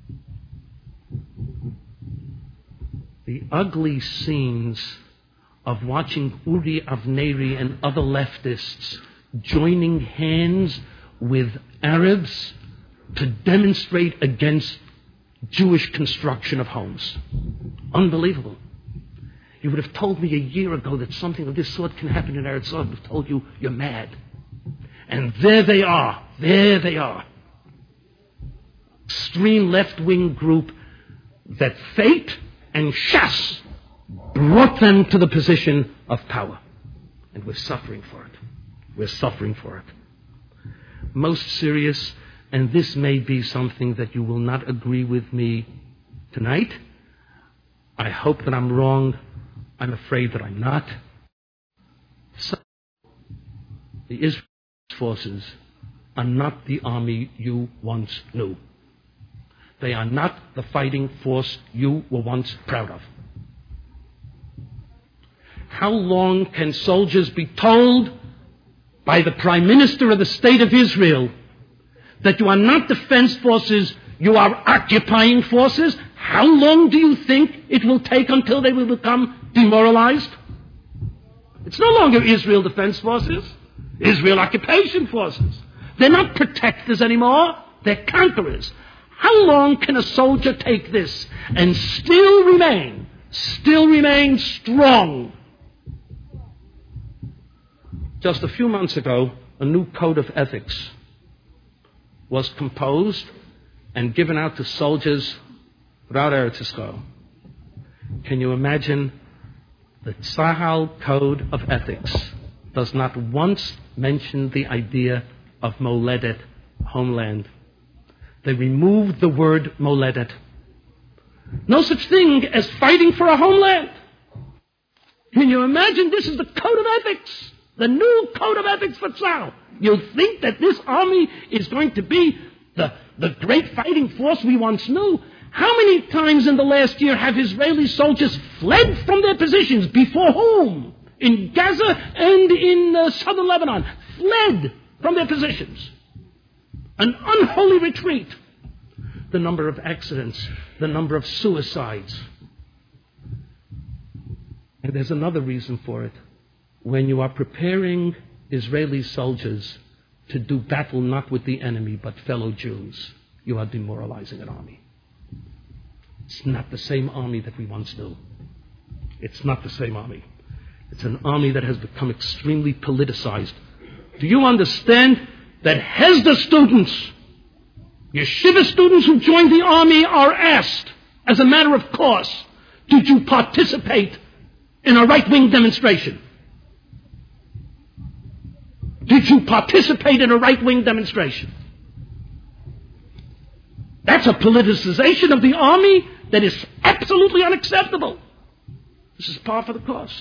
The ugly scenes of watching Uri Avneri and other leftists joining hands with Arabs to demonstrate against Jewish construction of homes. Unbelievable. You would have told me a year ago that something of this sort can happen in Eretz Yisrael. I would have told you, you're mad. And there they are. There they are. Extreme left-wing group that fate and Shas brought them to the position of power. And we're suffering for it. We're suffering for it. Most serious, and this may be something that you will not agree with me tonight. I hope that I'm wrong. I'm afraid that I'm not. So, the Israeli forces are not the army you once knew. They are not the fighting force you were once proud of. How long can soldiers be told by the Prime Minister of the State of Israel that you are not defense forces, you are occupying forces? How long do you think it will take until they will become demoralized? It's no longer Israel Defense Forces, Israel Occupation Forces. They're not protectors anymore, they're conquerors. How long can a soldier take this and still remain strong? Just a few months ago, a new code of ethics was composed and given out to soldiers throughout Eretz Yisrael. Can you imagine? The Tzahal Code of Ethics does not once mention the idea of Moledet, homeland. They removed the word Moledet. No such thing as fighting for a homeland. Can you imagine? This is the code of ethics. The new code of ethics for Tzahal. You think that this army is going to be the great fighting force we once knew? How many times in the last year have Israeli soldiers fled from their positions? Before whom? In Gaza and in southern Lebanon. Fled from their positions. An unholy retreat. The number of accidents, the number of suicides. And there's another reason for it. When you are preparing Israeli soldiers to do battle not with the enemy but fellow Jews, you are demoralizing an army. It's not the same army that we once knew. It's not the same army. It's an army that has become extremely politicized. Do you understand that Hesder students, yeshiva students who joined the army are asked, as a matter of course, did you participate in a right-wing demonstration? Did you participate in a right-wing demonstration? That's a politicization of the army that is absolutely unacceptable. This is par for the course.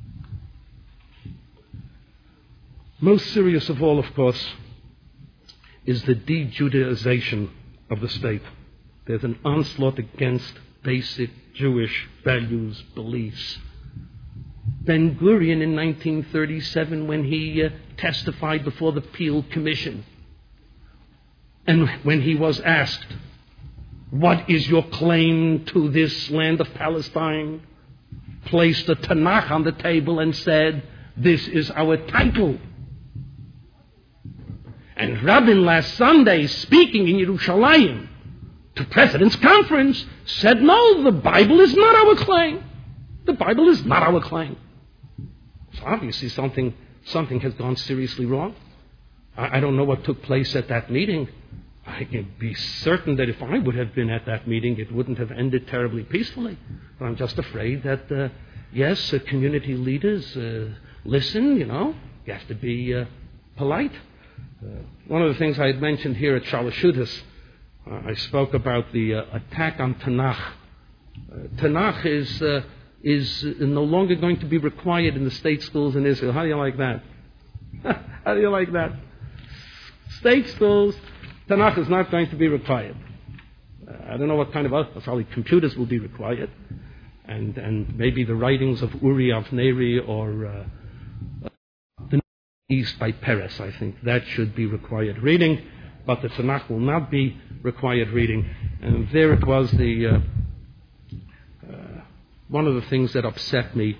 Most serious of all, of course, is the de-Judaization of the state. There's an onslaught against basic Jewish values, beliefs. Ben-Gurion in 1937, when he testified before the Peel Commission, and when he was asked, what is your claim to this land of Palestine? Placed a Tanakh on the table and said, this is our title. And Rabin last Sunday, speaking in Yerushalayim to President's Conference, said, no, the Bible is not our claim. The Bible is not our claim. So obviously something has gone seriously wrong. I don't know what took place at that meeting. I can be certain that if I would have been at that meeting, it wouldn't have ended terribly peacefully. But I'm just afraid that, yes, community leaders listen, you have to be polite. One of the things I had mentioned here at Shalashudas, I spoke about the attack on Tanakh. Tanakh is no longer going to be required in the state schools in Israel. How do you like that? How do you like that? State schools, Tanakh is not going to be required. I don't know what kind of, probably computers will be required. And maybe the writings of Uri Avneri or the East by Peres, I think. That should be required reading, but the Tanakh will not be required reading. And there it was, one of the things that upset me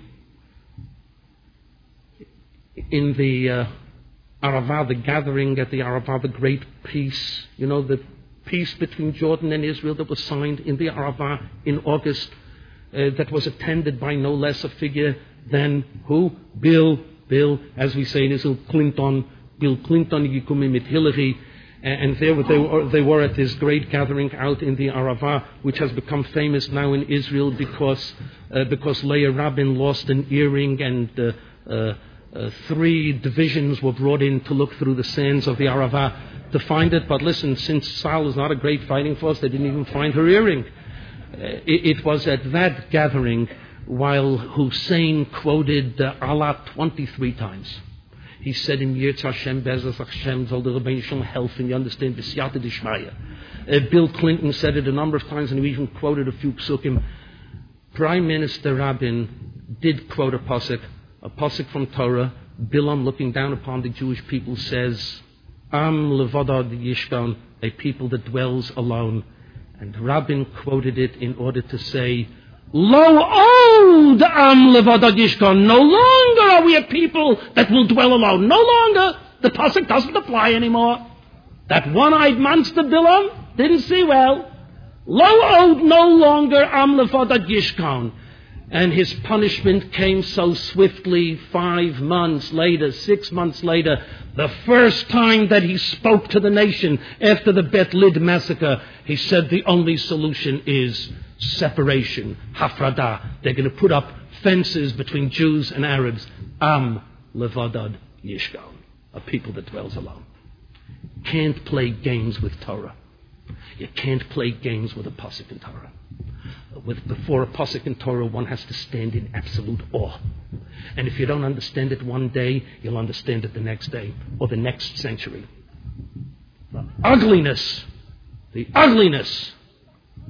in the Arava, the gathering at the Arava, the great peace, the peace between Jordan and Israel that was signed in the Arava in August, that was attended by no less a figure than who? Bill, as we say in Israel, Bill Clinton, mit Hillary, and they were at this great gathering out in the Arava, which has become famous now in Israel because Leah Rabin lost an earring, and 3 divisions were brought in to look through the sands of the Arava to find it. But listen, since Saul is not a great fighting force, they didn't even find her earring. It was at that gathering, while Hussein quoted Allah 23 times. He said in Yirtz Hashem, Bezos Hashem, Zol the Rebbeinu Shalom help, and you understand, B'siyata Dishmaya. Bill Clinton said it a number of times, and we even quoted a few psukim. Prime Minister Rabin did quote a pasuk from Torah. Bilam, looking down upon the Jewish people, says, Am levadad yishkan, a people that dwells alone. And Rabin quoted it in order to say, Lo od am levadad yishkan. No longer are we a people that will dwell alone. No longer. The pasuk doesn't apply anymore. That one-eyed monster Bilam didn't see well. Lo od, no longer am levadad yishkan. And his punishment came so swiftly 5 months later, 6 months later, the first time that he spoke to the nation after the Bet Lid massacre, he said the only solution is separation, hafradah. They're going to put up fences between Jews and Arabs. Am levadad yishkan, a people that dwells alone. Can't play games with Torah. You can't play games with a pasuk in Torah. Before a pasuk in Torah, one has to stand in absolute awe. And if you don't understand it one day, you'll understand it the next day or the next century. The ugliness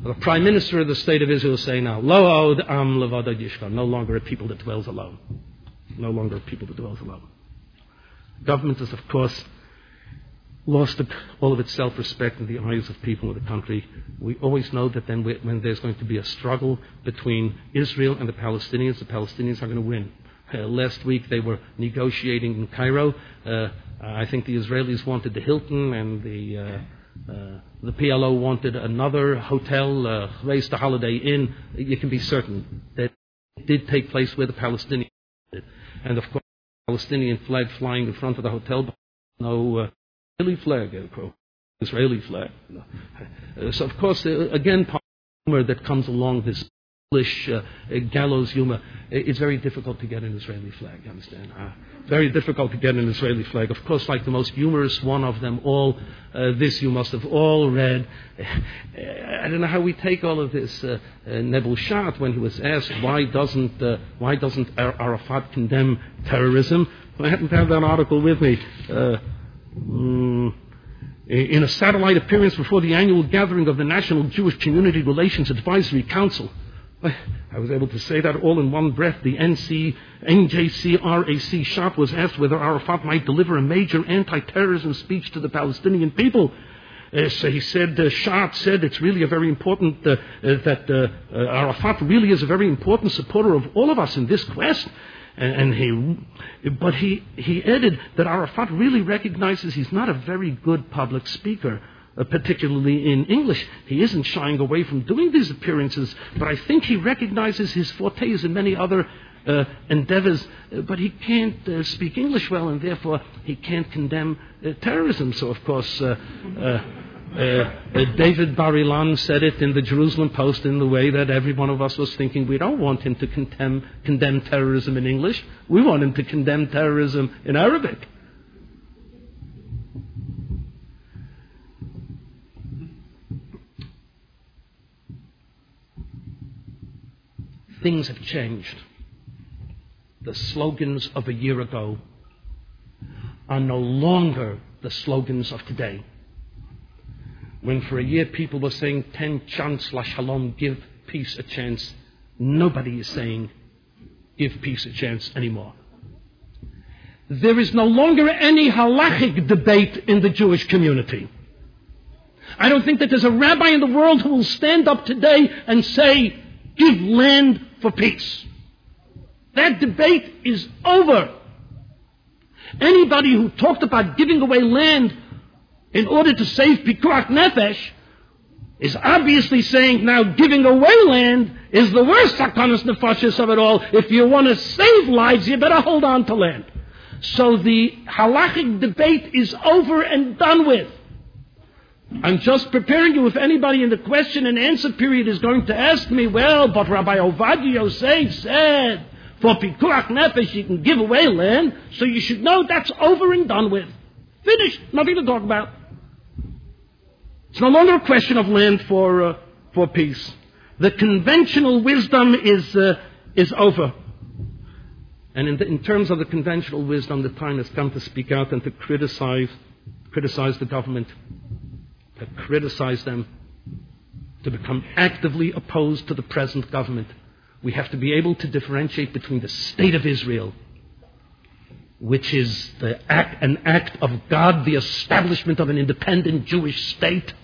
The Prime Minister of the State of Israel is saying now, Lo od am levado yishkon, no longer a people that dwells alone. No longer a people that dwells alone. Government has, of course, lost all of its self-respect in the eyes of people in the country. We always know that then when there's going to be a struggle between Israel and the Palestinians are going to win. Last week they were negotiating in Cairo. I think the Israelis wanted the Hilton and the PLO wanted another hotel, raised the Holiday Inn. You can be certain that it did take place where the Palestinians did. And of course, the Palestinian flag flying in front of the hotel, but no Israeli flag, Israeli flag. So of course, again, humor that comes along, this English gallows humor, it's very difficult to get an Israeli flag, you understand? Very difficult to get an Israeli flag. Of course, like the most humorous one of them all, this you must have all read. I don't know how we take all of this. Nebel-Shat, when he was asked why doesn't Arafat condemn terrorism, I happen to have that article with me. In a satellite appearance before the annual gathering of the National Jewish Community Relations Advisory Council, I was able to say that all in one breath. The NJCRAC Shat was asked whether Arafat might deliver a major anti-terrorism speech to the Palestinian people. So he said, Shat said it's really a very important, that Arafat really is a very important supporter of all of us in this quest. But he added that Arafat really recognizes he's not a very good public speaker, particularly in English. He isn't shying away from doing these appearances, but I think he recognizes his fortes in many other endeavors, but he can't speak English well, and therefore he can't condemn terrorism. So, of course, David Bar-Ilan said it in the Jerusalem Post in the way that every one of us was thinking. We don't want him to condemn terrorism in English. We want him to condemn terrorism in Arabic. Things have changed. The slogans of a year ago are no longer the slogans of today. When for a year people were saying, 10 chance la shalom, give peace a chance, nobody is saying, give peace a chance anymore. There is no longer any halachic debate in the Jewish community. I don't think that there's a rabbi in the world who will stand up today and say, give land for peace. That debate is over. Anybody who talked about giving away land in order to save Pikuach Nefesh is obviously saying now giving away land is the worst Sakanas Nefashis of it all. If you want to save lives, you better hold on to land. So the halachic debate is over and done with. I'm just preparing you if anybody in the question and answer period is going to ask me, well, but Rabbi Ovadia Yosef said, for Pikuach Nefesh you can give away land, so you should know that's over and done with. Finished. Nothing to talk about. It's no longer a question of land for peace. The conventional wisdom is over. And in terms of the conventional wisdom, the time has come to speak out and to criticize the government, to criticize them, to become actively opposed to the present government. We have to be able to differentiate between the state of Israel, which is an act of God, the establishment of an independent Jewish state,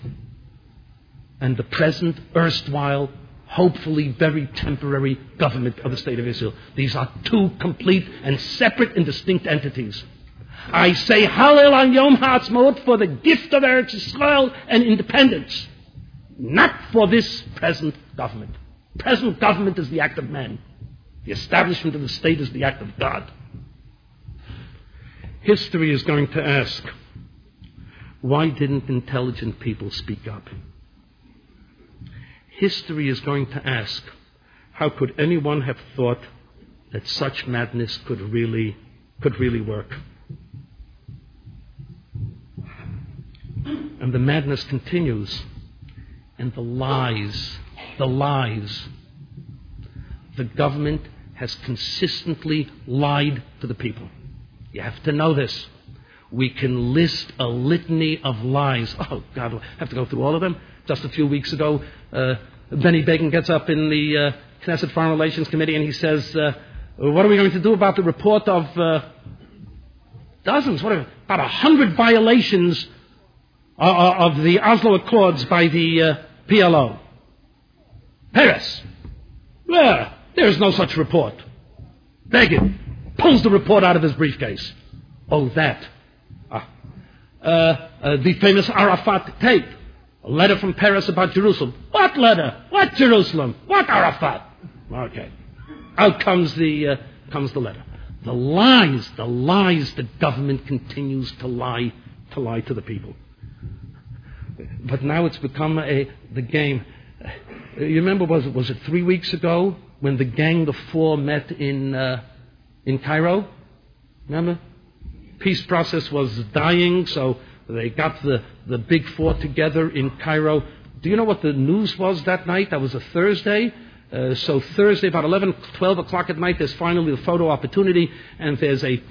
and the present, erstwhile, hopefully very temporary government of the state of Israel. These are two complete and separate and distinct entities. I say Hallel on Yom HaAtzmaut for the gift of Eretz Yisrael and independence, not for this present government. Present government is the act of man. The establishment of the state is the act of God. History is going to ask, why didn't intelligent people speak up? History is going to ask, how could anyone have thought that such madness could really work? And the madness continues. And the lies. The government has consistently lied to the people. You have to know this. We can list a litany of lies. Oh, God, we'll have to go through all of them. Just a few weeks ago, Benny Bacon gets up in the Knesset Foreign Relations Committee and he says, what are we going to do about the report of about 100 violations of the Oslo Accords by the PLO? Peres, there's no such report. Begin pulls the report out of his briefcase. Oh, that. The famous Arafat tape. A letter from Peres about Jerusalem. What letter? What Jerusalem? What Arafat? Okay. Out comes the letter. The lies the government continues to lie to the people. But now it's become the game. You remember, was it 3 weeks ago when the Gang of Four met in Cairo? Remember? Peace process was dying, so they got the Big Four together in Cairo. Do you know what the news was that night? That was a Thursday. So Thursday, about 12 o'clock at night, there's finally the photo opportunity, and there's a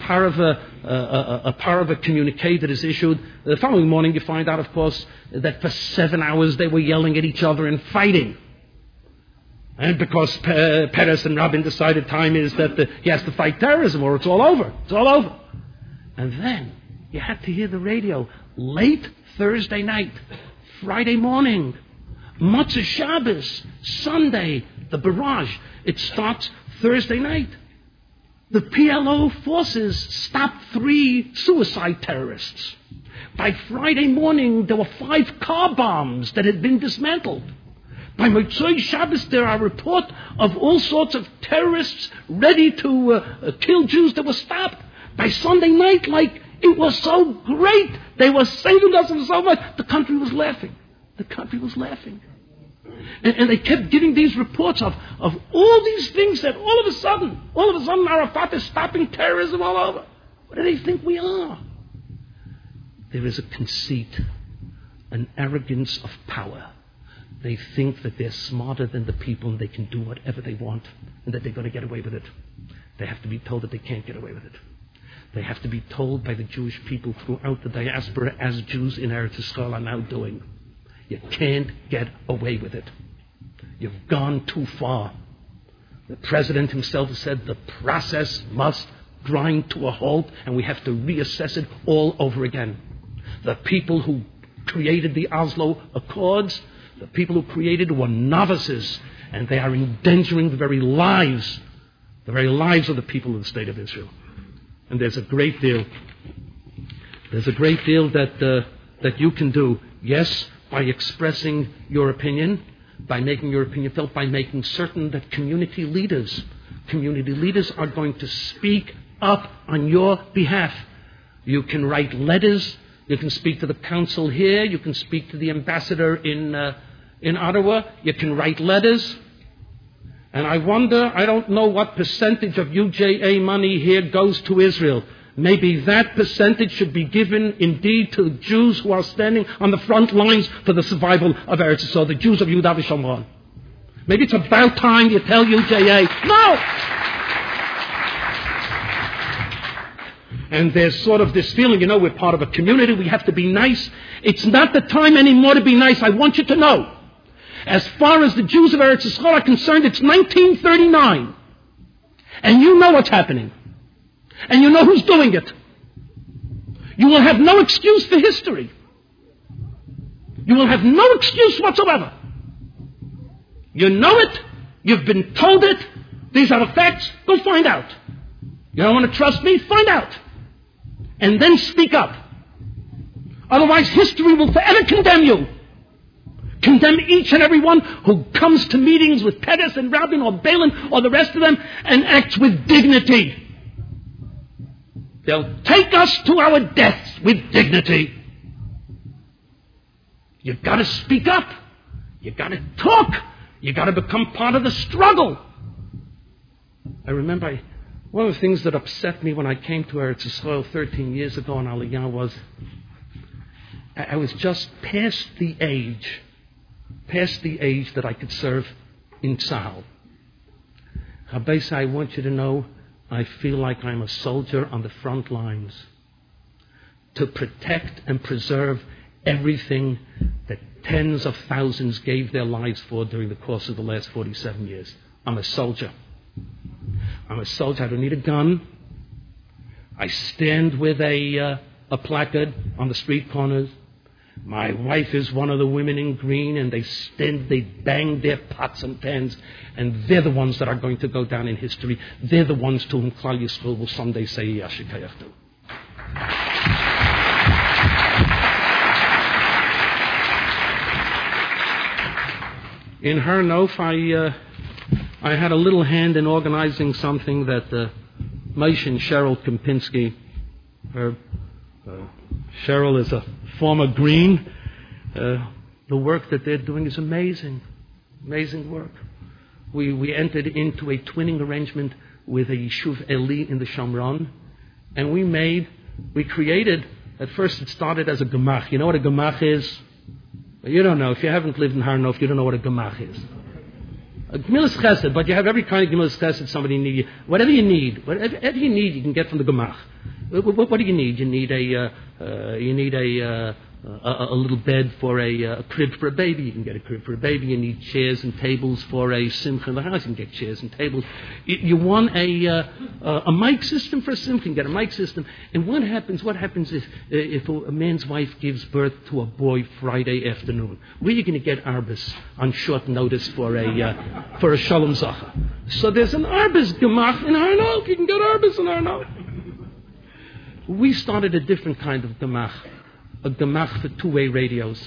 parva communique that is issued. The following morning, you find out, of course, that for 7 hours they were yelling at each other and fighting. And because Peres and Rabin decided time is that he has to fight terrorism or it's all over. It's all over. And then you had to hear the radio late Thursday night, Friday morning, Motzei Shabbos, Sunday, the barrage. It starts Thursday night. The PLO forces stopped 3 suicide terrorists. By Friday morning, there were 5 car bombs that had been dismantled. By Motzei Shabbos, there are reports of all sorts of terrorists ready to kill Jews that were stopped. By Sunday night, it was so great. They were saving us from so much. The country was laughing. The country was laughing. And they kept giving these reports of all these things that all of a sudden Arafat is stopping terrorism all over. What do they think we are? There is a conceit, an arrogance of power. They think that they're smarter than the people and they can do whatever they want and that they're going to get away with it. They have to be told that they can't get away with it. They have to be told by the Jewish people throughout the diaspora, as Jews in Eretz Yisrael are now doing. You can't get away with it. You've gone too far. The president himself has said the process must grind to a halt and we have to reassess it all over again. The people who created the Oslo Accords, the people who created were novices, and they are endangering the very lives of the people of the state of Israel. And there's a great deal that you can do. Yes, by expressing your opinion, by making your opinion felt, by making certain that community leaders are going to speak up on your behalf. You can write letters. You can speak to the council here. You can speak to the ambassador in Ottawa. You can write letters. And I wonder, I don't know what percentage of UJA money here goes to Israel. Maybe that percentage should be given indeed to the Jews who are standing on the front lines for the survival of Eretz Yisrael, the Jews of Yehuda v'Shomron. Maybe it's about time you tell UJA, no! And there's sort of this feeling, we're part of a community, we have to be nice. It's not the time anymore to be nice. I want you to know. As far as the Jews of Eretz Yisrael are concerned, it's 1939. And you know what's happening. And you know who's doing it. You will have no excuse for history. You will have no excuse whatsoever. You know it. You've been told it. These are the facts. Go find out. You don't want to trust me? Find out. And then speak up. Otherwise, history will forever condemn you. Condemn each and every one who comes to meetings with Peres and Rabin or Balin or the rest of them and acts with dignity. They'll take us to our deaths with dignity. You've got to speak up. You've got to talk. You've got to become part of the struggle. I remember one of the things that upset me when I came to Eretz Yisrael 13 years ago in Aliyah was I was just past the age that I could serve in Tzahal. Rabbeisai, I want you to know, I feel like I'm a soldier on the front lines to protect and preserve everything that tens of thousands gave their lives for during the course of the last 47 years. I'm a soldier. I'm a soldier. I don't need a gun. I stand with a placard on the street corners. My wife is one of the women in green, and they bang their pots and pans, and they're the ones that are going to go down in history. They're the ones to whom Klal Yisrael will someday say, Yashikayachtu. In Har Nof, I had a little hand in organizing something that Moshe and Cheryl Kempinski, Cheryl is a former Green. The work that they're doing is amazing. Amazing work. We entered into a twinning arrangement with a Yishuv Eli in the Shomron, and we created, at first it started as a gemach. You know what a gemach is? You don't know. If you haven't lived in Har Nof, you don't know what a gemach is. A Gemilas Chesed, but you have every kind of Gemilas Chesed somebody needs. Whatever you need, you can get from the gemach. What do you need? You need a little bed for a crib for a baby. You can get a crib for a baby. You need chairs and tables for a simcha in the house. You can get chairs and tables. You want a mic system for a simcha. You can get a mic system. And what happens if a man's wife gives birth to a boy Friday afternoon? Where are you going to get arbus on short notice for a shalom zacha? So there's an arbus gemach in Har Nof. You can get arbus in Har Nof. We started a different kind of gemach. A gemach for two-way radios.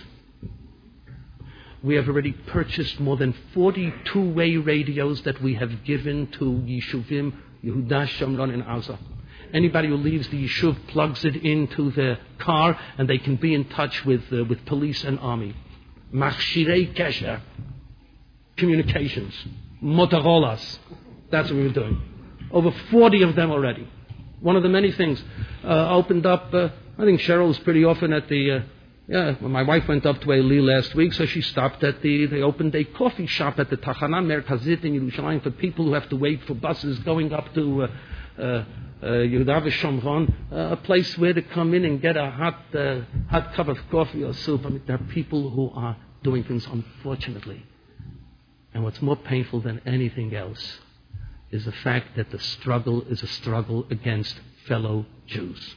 We have already purchased more than 40 two-way radios that we have given to Yishuvim, Yehuda, Shomron, and Aza. Anybody who leaves the Yishuv plugs it into their car, and they can be in touch with police and army. Machshirei kesher, communications, Motorola's. That's what we were doing. Over 40 of them already. One of the many things opened up. I think Cheryl was pretty often at when my wife went up to Eli last week, so she stopped at they opened a coffee shop at the Tachana Merkazit in Yerushalayim for people who have to wait for buses going up to Yehuda v'Shomron, a place where to come in and get a hot cup of coffee or soup. I mean, there are people who are doing things, unfortunately. And what's more painful than anything else is the fact that the struggle is a struggle against fellow Jews.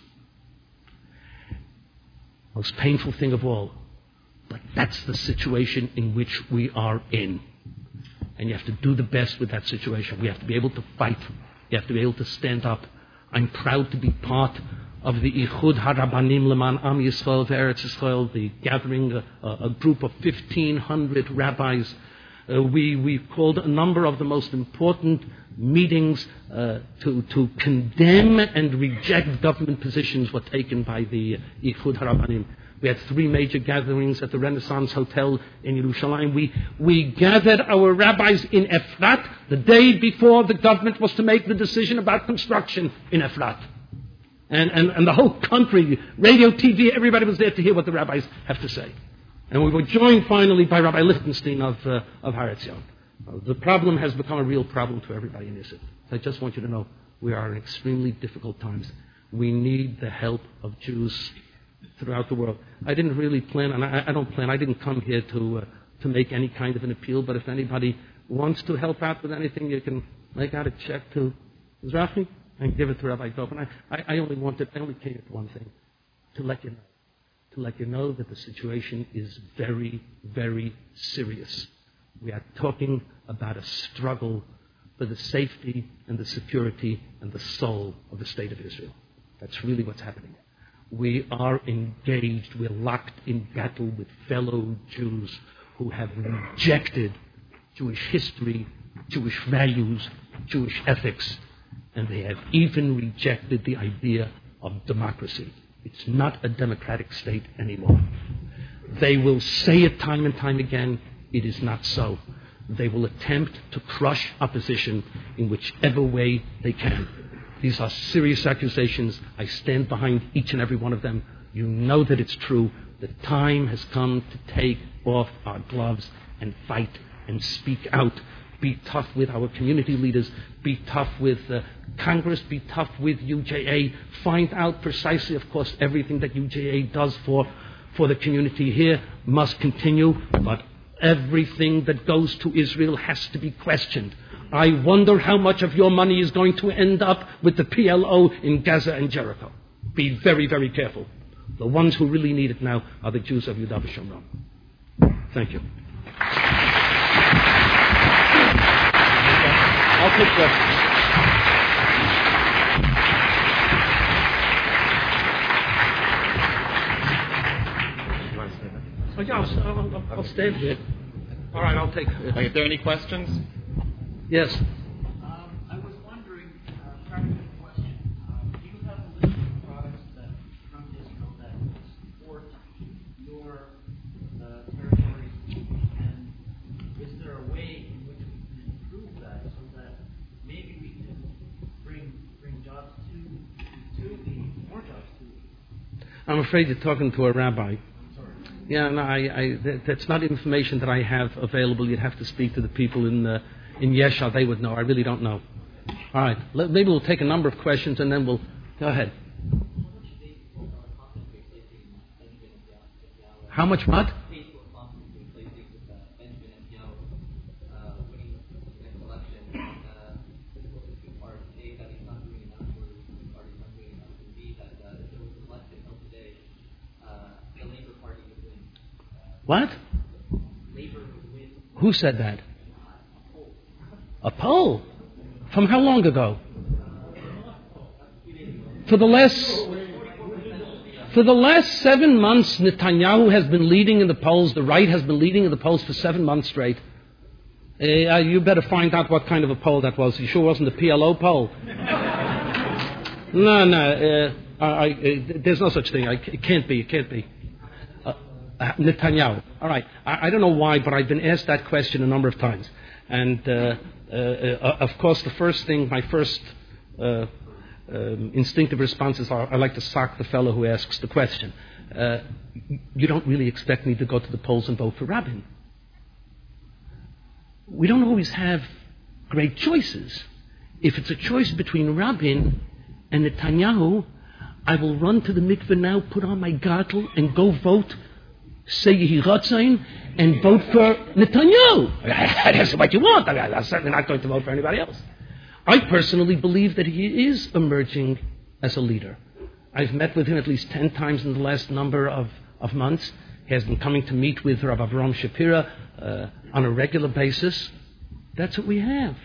Most painful thing of all. But that's the situation in which we are in. And you have to do the best with that situation. We have to be able to fight. You have to be able to stand up. I'm proud to be part of the Ichud HaRabbanim Leman Am Yisrael Ve'eretz Yisrael, the gathering, a group of 1,500 rabbis. We called a number of the most important meetings to condemn and reject government positions were taken by the Ichud HaRabbanim. We had 3 major gatherings at the Renaissance Hotel in Yerushalayim. We gathered our rabbis in Efrat the day before the government was to make the decision about construction in Efrat. And the whole country, radio, TV, everybody was there to hear what the rabbis have to say. And we were joined finally by Rabbi Lichtenstein of Har Etzion. The problem has become a real problem to everybody in Israel. I just want you to know we are in extremely difficult times. We need the help of Jews throughout the world. I didn't really plan, and I didn't come here to make any kind of an appeal, but if anybody wants to help out with anything, you can make out a check to Mizrahi and give it to Rabbi Dov. And I only came here for one thing, to let you know that the situation is very, very serious. We are talking about a struggle for the safety and the security and the soul of the state of Israel. That's really what's happening. We are engaged, we're locked in battle with fellow Jews who have rejected Jewish history, Jewish values, Jewish ethics, and they have even rejected the idea of democracy. It's not a democratic state anymore. They will say it time and time again, it is not so. They will attempt to crush opposition in whichever way they can. These are serious accusations. I stand behind each and every one of them. You know that it's true. The time has come to take off our gloves and fight and speak out. Be tough with our community leaders. Be tough with Congress. Be tough with UJA. Find out precisely, of course, everything that UJA does for for the community here must continue, but everything that goes to Israel has to be questioned. I wonder how much of your money is going to end up with the PLO in Gaza and Jericho. Be very, very careful. The ones who really need it now are the Jews of Yehuda v'Shomron. Thank you. I'll take questions. Oh, yeah, I'll stand here. All right, I'll take it. Are there any questions? Yes. I was wondering, practical question. Do you have a list of products that from Israel that support your territories? And is there a way in which we can improve that so that maybe we can bring jobs to the more jobs to? I'm afraid you're talking to a rabbi. Yeah, no, that's not information that I have available. You'd have to speak to the people in Yesha. They would know. I really don't know. All right. Maybe we'll take a number of questions and then we'll... Go ahead. How much what? What? Who said that? A poll? From how long ago? For the last 7 months, Netanyahu has been leading in the polls. The right has been leading in the polls for 7 months straight. You better find out what kind of a poll that was. You sure wasn't the PLO poll? No. There's no such thing. It can't be. Netanyahu. All right. I don't know why, but I've been asked that question a number of times. And, of course, my first instinctive responses are, I like to sock the fellow who asks the question. You don't really expect me to go to the polls and vote for Rabin. We don't always have great choices. If it's a choice between Rabin and Netanyahu, I will run to the mikveh now, put on my gartel, and go vote say Yehi Ratzain and vote for Netanyahu. That's what you want. I'm certainly not going to vote for anybody else. I personally believe that he is emerging as a leader. I've met with him at least 10 times in the last number of months. He has been coming to meet with Rav Avram Shapira on a regular basis. That's what we have.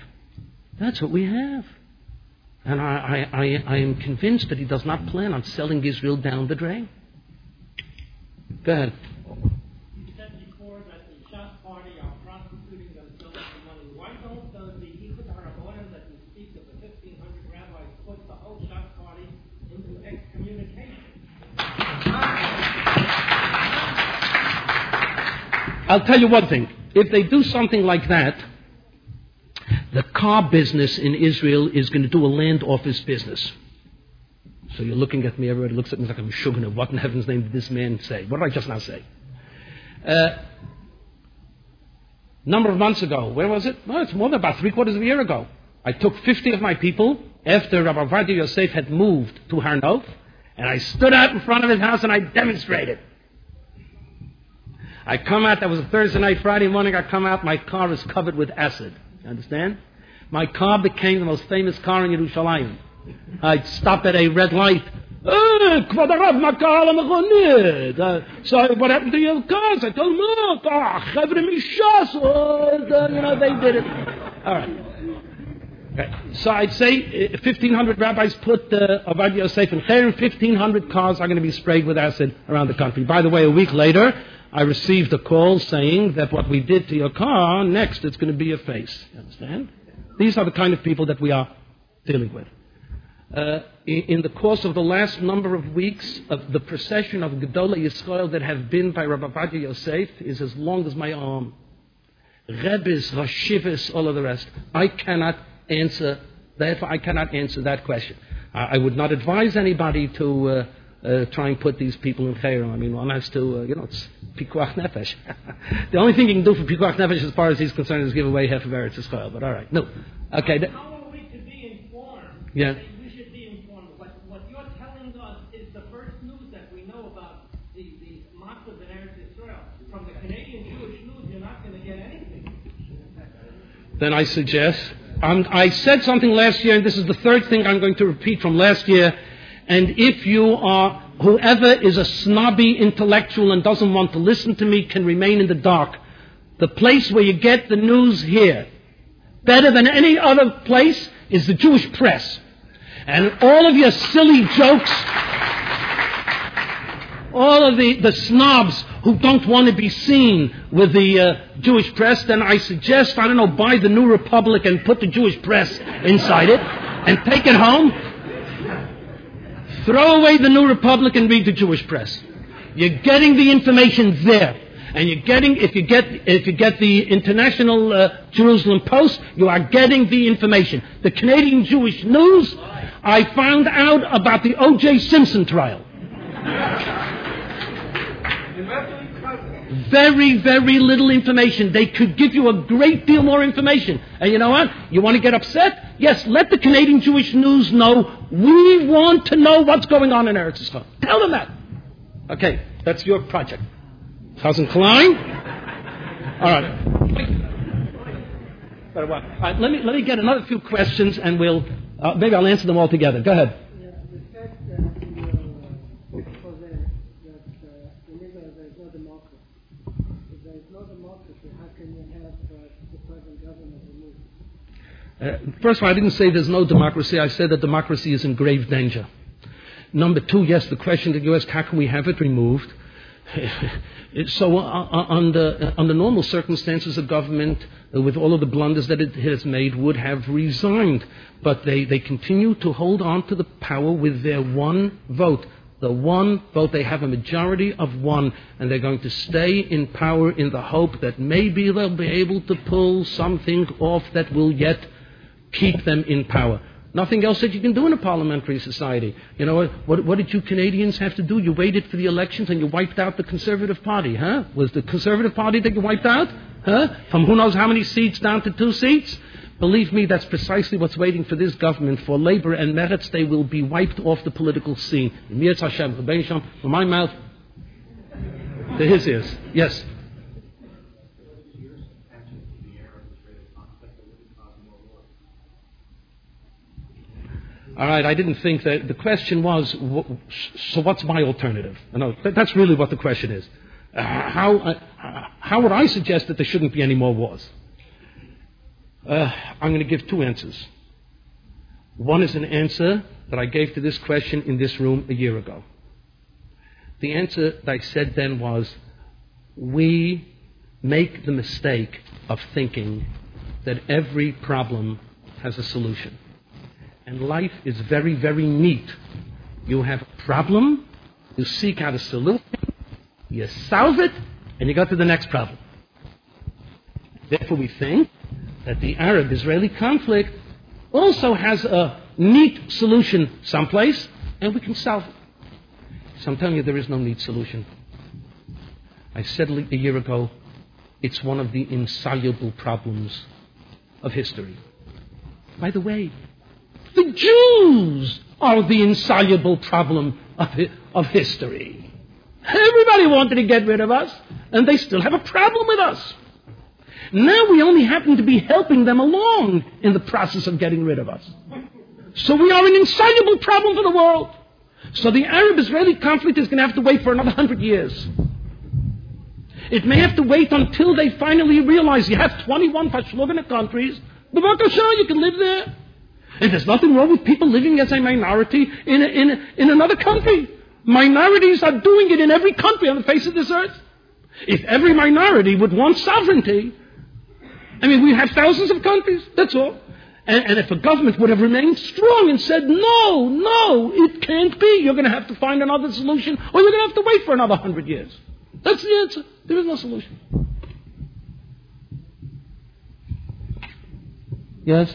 And I am convinced that he does not plan on selling Israel down the drain. Go ahead. You said before that the Shas Party are prostituting themselves for money. Why don't the Yichud HaRabbanim that you speak of, the 1,500 rabbis, put the whole Shas Party into excommunication? I'll tell you one thing. If they do something like that, the car business in Israel is going to do a land office business. So you're looking at me, everybody looks at me like I'm Shugana. What in heaven's name did this man say? What did I just now say? Number of months ago, where was it? No, it's more than about 3/4 of a year ago. I took 50 of my people after Rabbi Ovadia Yosef had moved to Har Nof, and I stood out in front of his house and I demonstrated. I come out, that was a Thursday night, Friday morning, I come out, my car is covered with acid. You understand? My car became the most famous car in Yerushalayim. I stopped at a red light. So what happened to your cars? I told them, they did it. All right. Okay. So I'd say 1,500 rabbis put Ovadia Yosef in Cher, 1,500 cars are going to be sprayed with acid around the country. By the way, a week later, I received a call saying that what we did to your car, next it's going to be your face. You understand? These are the kind of people that we are dealing with. In the course of the last number of weeks, the procession of Gedolei Yisrael that have been by Rabbi Ovadia Yosef is as long as my arm. Rebbes, Rashivas, all of the rest. I cannot answer that question. I would not advise anybody to try and put these people in Chayrim. I mean, one has to, it's Pikuach Nefesh. The only thing you can do for Pikuach Nefesh as far as he's concerned is give away half of Eretz Yisrael. But all right. No. Okay. How are we to be informed? Yeah. We should be informed. What you're telling us is the first news that we know about the matzah in Eretz Israel. From the Canadian Jewish News, you're not going to get anything. Then I suggest, I said something last year, and this is the third thing I'm going to repeat from last year, and if you are, whoever is a snobby intellectual and doesn't want to listen to me can remain in the dark. The place where you get the news here, better than any other place, is the Jewish press. And all of your silly jokes, all of the snobs who don't want to be seen with the Jewish press, then I suggest, buy the New Republic and put the Jewish press inside it and take it home. Throw away the New Republic and read the Jewish press. You're getting the information there. And you're getting, if you get the International Jerusalem Post, you are getting the information. The Canadian Jewish News, I found out about the O.J. Simpson trial. Very, very little information. They could give you a great deal more information. And you know what? You want to get upset? Yes, let the Canadian Jewish News know. We want to know what's going on in Eretz Yisrael. Tell them that. Okay, that's your project. Cousin Klein? All right. Very well. All right, let me get another few questions, and maybe I'll answer them all together. Go ahead. Yeah, the fact that in your expose that in Israel there is no democracy. If there is no democracy, how can you have the present government removed? First of all, I didn't say there's no democracy. I said that democracy is in grave danger. Number two, yes, the question that you asked, how can we have it removed? So under normal circumstances, the government, with all of the blunders that it has made, would have resigned. But they continue to hold on to the power with their one vote. The one vote, they have a majority of one, and they're going to stay in power in the hope that maybe they'll be able to pull something off that will yet keep them in power. Nothing else that you can do in a parliamentary society. You know, what did you Canadians have to do? You waited for the elections and you wiped out the Conservative Party, huh? Was the Conservative Party that you wiped out? Huh? From who knows how many seats down to 2 seats? Believe me, that's precisely what's waiting for this government. For Labour and Meretz, they will be wiped off the political scene. From my mouth to his ears. Yes? All right, I didn't think that. The question was, so what's my alternative? No, that's really what the question is. How would I suggest that there shouldn't be any more wars? I'm going to give 2 answers. One is an answer that I gave to this question in this room a year ago. The answer that I said then was, we make the mistake of thinking that every problem has a solution. And life is very, very neat. You have a problem, you seek out a solution, you solve it, and you go to the next problem. Therefore, we think that the Arab-Israeli conflict also has a neat solution someplace, and we can solve it. So I'm telling you, there is no neat solution. I said a year ago, it's one of the insoluble problems of history. By the way, the Jews are the insoluble problem of history. Everybody wanted to get rid of us, and they still have a problem with us. Now we only happen to be helping them along in the process of getting rid of us. So we are an insoluble problem for the world. So the Arab-Israeli conflict is going to have to wait for another 100 years. It may have to wait until they finally realize you have 21 Pashtugan countries. B'vakasha, you can live there. And there's nothing wrong with people living as a minority in another country. Minorities are doing it in every country on the face of this earth. If every minority would want sovereignty, we have thousands of countries, that's all. And if a government would have remained strong and said, no, it can't be. You're going to have to find another solution, or you're going to have to wait for another 100 years. That's the answer. There is no solution. Yes?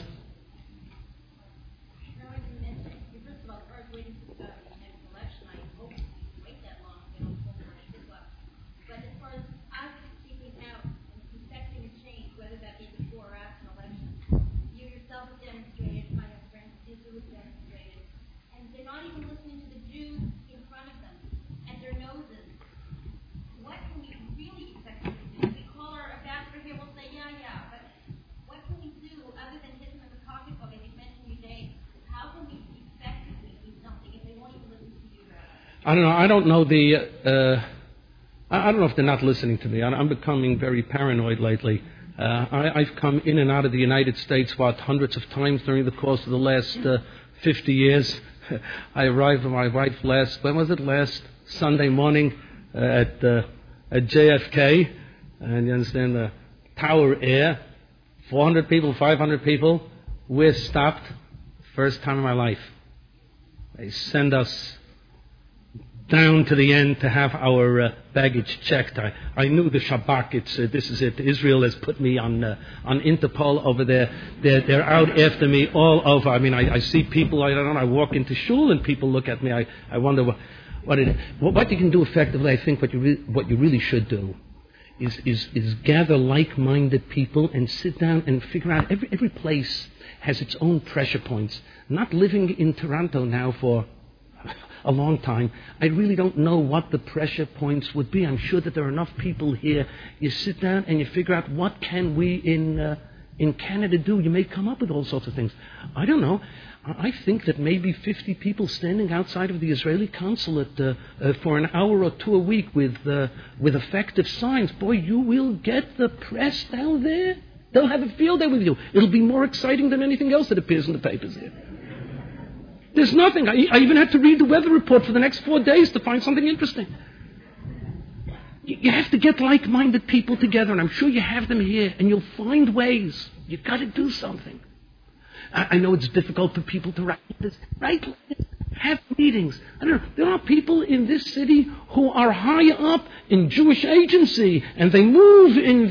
I don't know. I don't know I don't know if they're not listening to me. I'm becoming very paranoid lately. I've come in and out of the United States, hundreds of times during the course of the last 50 years. I arrived with my wife last Sunday morning at JFK, and you understand, the Tower Air, 400 people, 500 people. We're stopped. First time in my life. They send us down to the end to have our baggage checked. I knew the Shabak. This is it. Israel has put me on Interpol over there. They're out after me all over. I mean, I see people. I don't know. I walk into shul and people look at me. I wonder what you can do effectively. I think what you really should do is gather like-minded people and sit down and figure out. Every place has its own pressure points. Not living in Toronto now for a long time, I really don't know what the pressure points would be. I'm sure that there are enough people here. You sit down and you figure out, what can we in Canada do? You may come up with all sorts of things. I don't know. I think that maybe 50 people standing outside of the Israeli consulate for an hour or two a week with effective signs. Boy, you will get the press down there. They'll have a field day with you. It'll be more exciting than anything else that appears in the papers here. There's nothing. I even had to read the weather report for the next 4 days to find something interesting. You have to get like-minded people together, and I'm sure you have them here, and you'll find ways. You've got to do something. I know it's difficult for people to write this. Have meetings. I don't know. There are people in this city who are high up in Jewish agency, and they move in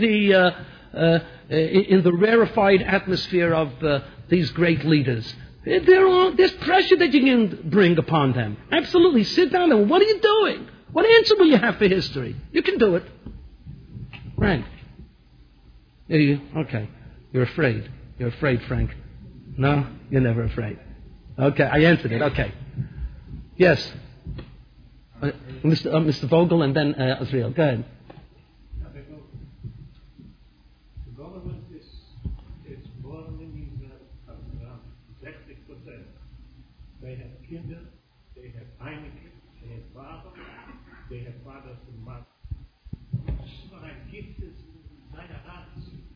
the rarefied atmosphere of these great leaders. There's pressure that you can bring upon them. Absolutely. Sit down and what are you doing? What answer will you have for history? You can do it. Frank. Okay. You're afraid. You're afraid, Frank. No? You're never afraid. Okay. I answered it. Okay. Yes. Mr. Vogel and then Azriel. Go ahead. The government is burning around 60%. They have Kinder, they have Heineken, they have Water, they have Fathers und Mann. Österreich gibt es seine Art.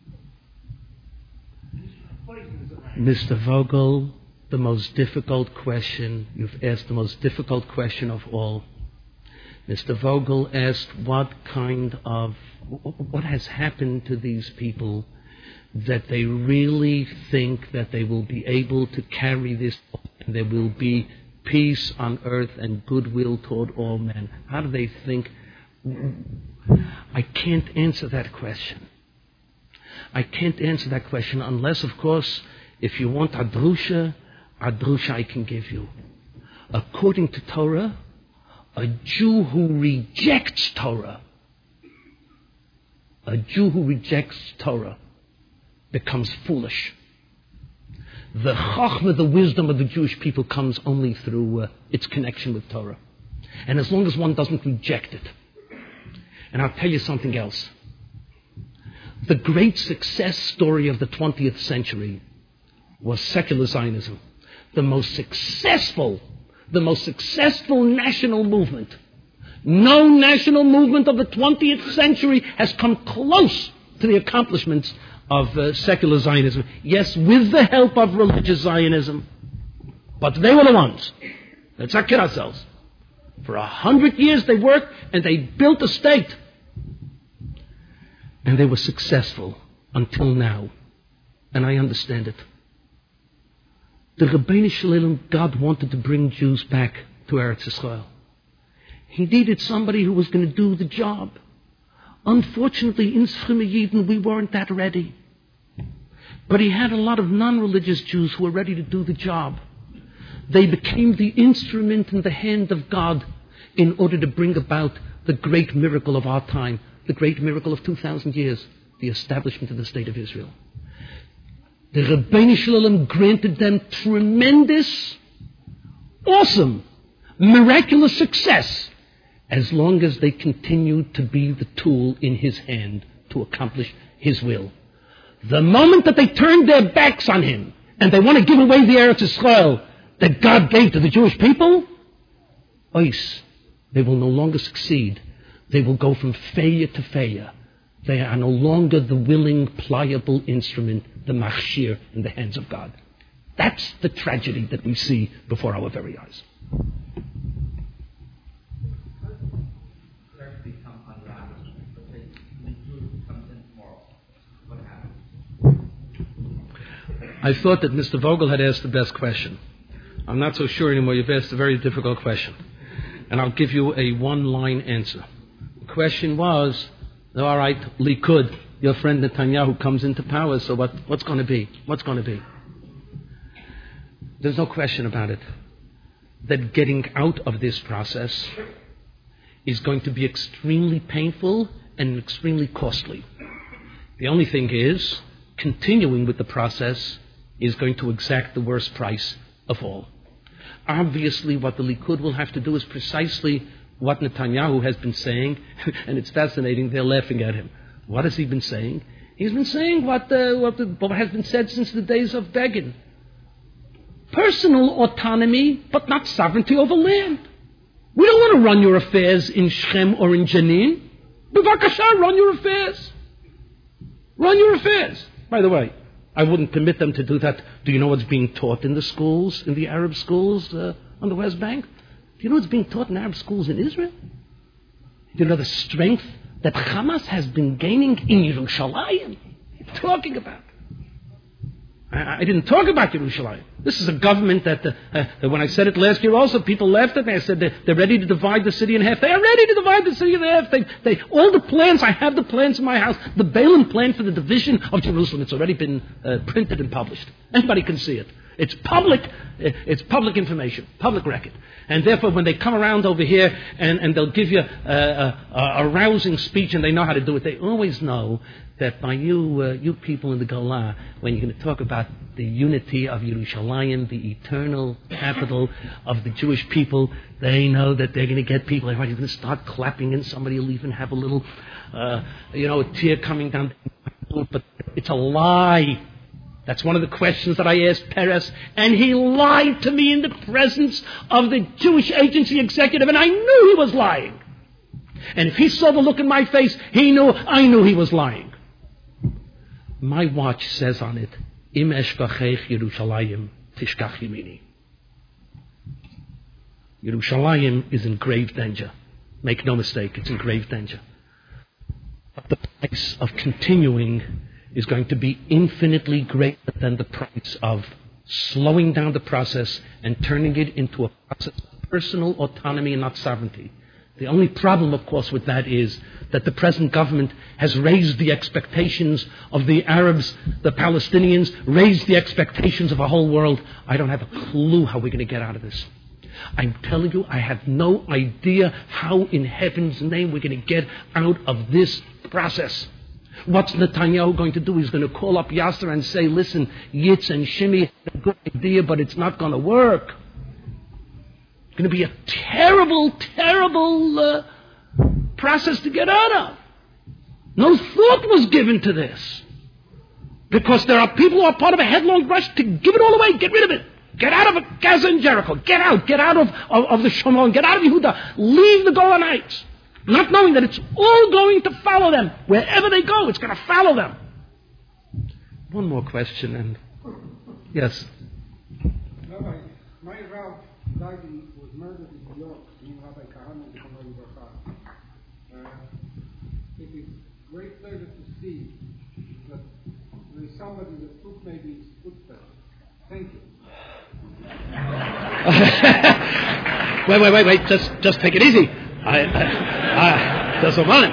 Mr. Vogel, the most difficult question, you've asked the most difficult question of all. Mr. Vogel asked what has happened to these people that they really think that they will be able to carry this and there will be peace on earth and goodwill toward all men. How do they think? I can't answer that question. I can't answer that question unless, of course, if you want Adrusha I can give you. According to Torah, a Jew who rejects Torah becomes foolish. The chachma, the wisdom of the Jewish people comes only through its connection with Torah. And as long as one doesn't reject it. And I'll tell you something else. The great success story of the 20th century was secular Zionism. The most successful national movement. No national movement of the 20th century has come close to the accomplishments of secular Zionism. Yes, with the help of religious Zionism. But they were the ones. Let's not kid ourselves. For 100 years they worked and they built a state. And they were successful until now. And I understand it. The Rebbeinu Shalom, God wanted to bring Jews back to Eretz Yisrael. He needed somebody who was going to do the job. Unfortunately, in Scheme Yidden, we weren't that ready. But he had a lot of non-religious Jews who were ready to do the job. They became the instrument in the hand of God in order to bring about the great miracle of our time, the great miracle of 2,000 years, the establishment of the State of Israel. The Rebbeinu Shalom granted them tremendous, awesome, miraculous success as long as they continued to be the tool in his hand to accomplish his will. The moment that they turned their backs on him and they want to give away the Eretz Yisrael that God gave to the Jewish people, ois, They will no longer succeed. They will go from failure to failure. They are no longer the willing, pliable instrument, the machshir in the hands of God. That's the tragedy that we see before our very eyes. I thought that Mr. Vogel had asked the best question. I'm not so sure anymore. You've asked a very difficult question. And I'll give you a one-line answer. The question was, all right, Likud, your friend Netanyahu comes into power, so what's going to be? What's going to be? There's no question about it that getting out of this process is going to be extremely painful and extremely costly. The only thing is, continuing with the process is going to exact the worst price of all. Obviously, what the Likud will have to do is precisely what Netanyahu has been saying, and it's fascinating, they're laughing at him. What has he been saying? He's been saying what has been said since the days of Begin. Personal autonomy, but not sovereignty over land. We don't want to run your affairs in Shechem or in Jenin. B'vakasha, run your affairs. Run your affairs. By the way, I wouldn't permit them to do that. Do you know what's being taught in the schools, in the Arab schools on the West Bank? Do you know what's being taught in Arab schools in Israel? Do you know the strength that Hamas has been gaining in Yerushalayim? What are you talking about? I didn't talk about Yerushalayim. This is a government that when I said it last year also, people laughed at me. I said they're ready to divide the city in half. They are ready to divide the city in half. All the plans, I have the plans in my house. The Balaam plan for the division of Jerusalem, it's already been printed and published. Anybody can see it. It's public information, public record. And therefore, when they come around over here and they'll give you a rousing speech and they know how to do it, they always know that by you people in the Golah, when you're going to talk about the unity of Yerushalayim, the eternal capital of the Jewish people, they know that they're going to get people. Everybody's going to start clapping and somebody will even have a little, a tear coming down. But it's a lie. That's one of the questions that I asked Peres, and he lied to me in the presence of the Jewish Agency executive, and I knew he was lying. And if he saw the look in my face, I knew he was lying. My watch says on it, Im eshkachech Yerushalayim tishkach yemini. Yerushalayim is in grave danger. Make no mistake, it's in grave danger. But the price of continuing is going to be infinitely greater than the price of slowing down the process and turning it into a process of personal autonomy and not sovereignty. The only problem, of course, with that is that the present government has raised the expectations of the Arabs, the Palestinians, raised the expectations of the whole world. I don't have a clue how we're going to get out of this. I'm telling you, I have no idea how in heaven's name we're going to get out of this process. What's Netanyahu going to do? He's going to call up Yasser and say, listen, Yitz and Shimi had a good idea, but it's not going to work. It's going to be a terrible, terrible process to get out of. No thought was given to this. Because there are people who are part of a headlong rush to give it all away, get rid of it. Get out of Gaza and Jericho. Get out of the Shomron. Get out of Yehuda. Leave the Golanites. Not knowing that it's all going to follow them. Wherever they go, it's going to follow them. One more question, and yes. Rabbi, my Rav was murdered in New York, Rabbi Kahana. It is a great pleasure to see that there is somebody that took maybe his footsteps. Thank you. Wait. Just take it easy. That's a moment.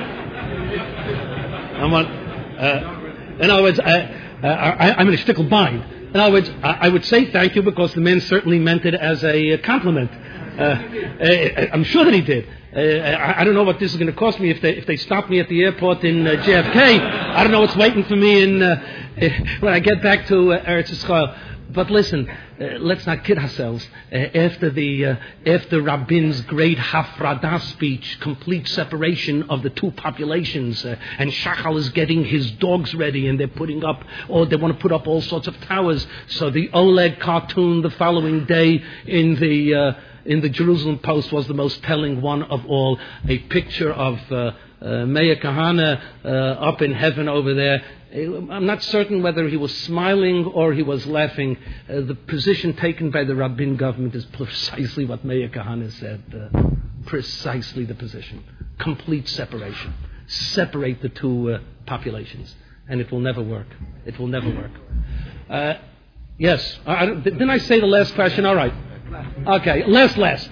In other words, I'm in a shtickle bind. In other words, I would say thank you because the man certainly meant it as a compliment. I'm sure that he did. I don't know what this is going to cost me if they stop me at the airport in JFK. I don't know what's waiting for me when I get back to Eretz Yisrael. But listen, let's not kid ourselves. After Rabin's great Hafradah speech, complete separation of the two populations, and Shachal is getting his dogs ready, and they're putting up, or they want to put up all sorts of towers. So the Oleg cartoon the following day in the in the Jerusalem Post was the most telling one of all, a picture of Meir Kahane up in heaven over there. I'm not certain whether he was smiling or he was laughing. The position taken by the Rabin government is precisely what Meir Kahane said. Precisely the position. Complete separation. Separate the two populations. And it will never work. It will never work. Yes. Didn't I say the last question? All right. Okay. Last.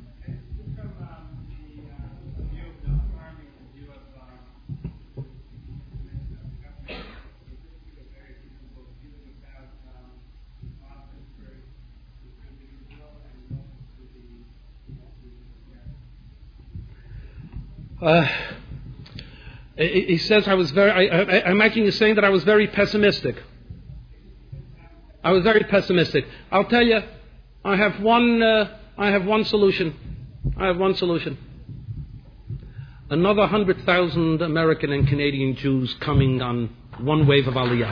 He says I was very. I imagine you're saying that I was very pessimistic. I was very pessimistic. I'll tell you, I have one solution. Another 100,000 American and Canadian Jews coming on one wave of Aliyah.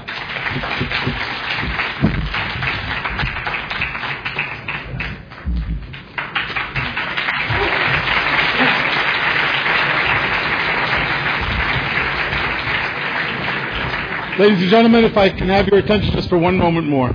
Ladies and gentlemen, if I can have your attention just for one moment more.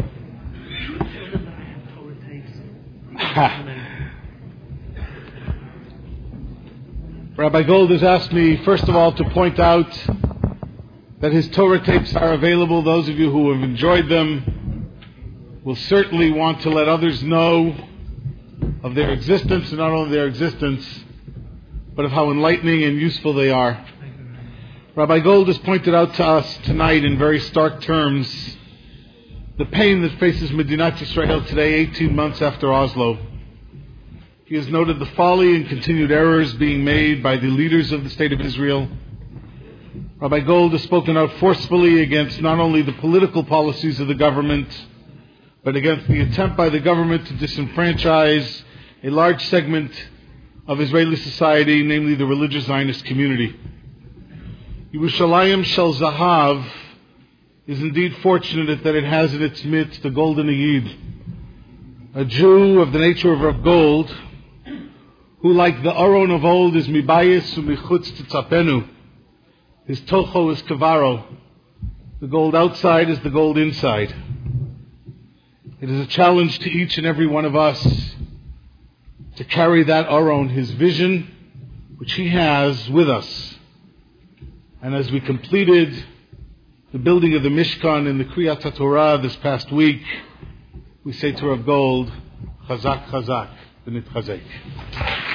Rabbi Gold has asked me, first of all, to point out that his Torah tapes are available. Those of you who have enjoyed them will certainly want to let others know of their existence, and not only their existence, but of how enlightening and useful they are. Rabbi Gold has pointed out to us tonight in very stark terms the pain that faces Medinat Yisrael today, 18 months after Oslo. He has noted the folly and continued errors being made by the leaders of the State of Israel. Rabbi Gold has spoken out forcefully against not only the political policies of the government, but against the attempt by the government to disenfranchise a large segment of Israeli society, namely the religious Zionist community. Yerushalayim Shel Zahav is indeed fortunate that it has in its midst a golden Yid, a Jew of the nature of Rav Gold, who, like the Aron of old, is mibayis u'michutz titzapenu. His tocho is kavaro. The gold outside is the gold inside. It is a challenge to each and every one of us to carry that Aron, his vision, which he has, with us. And as we completed the building of the Mishkan in the Kriyat HaTorah this past week, we say to Rav Gold, Chazak, Chazak, V'nitchazek.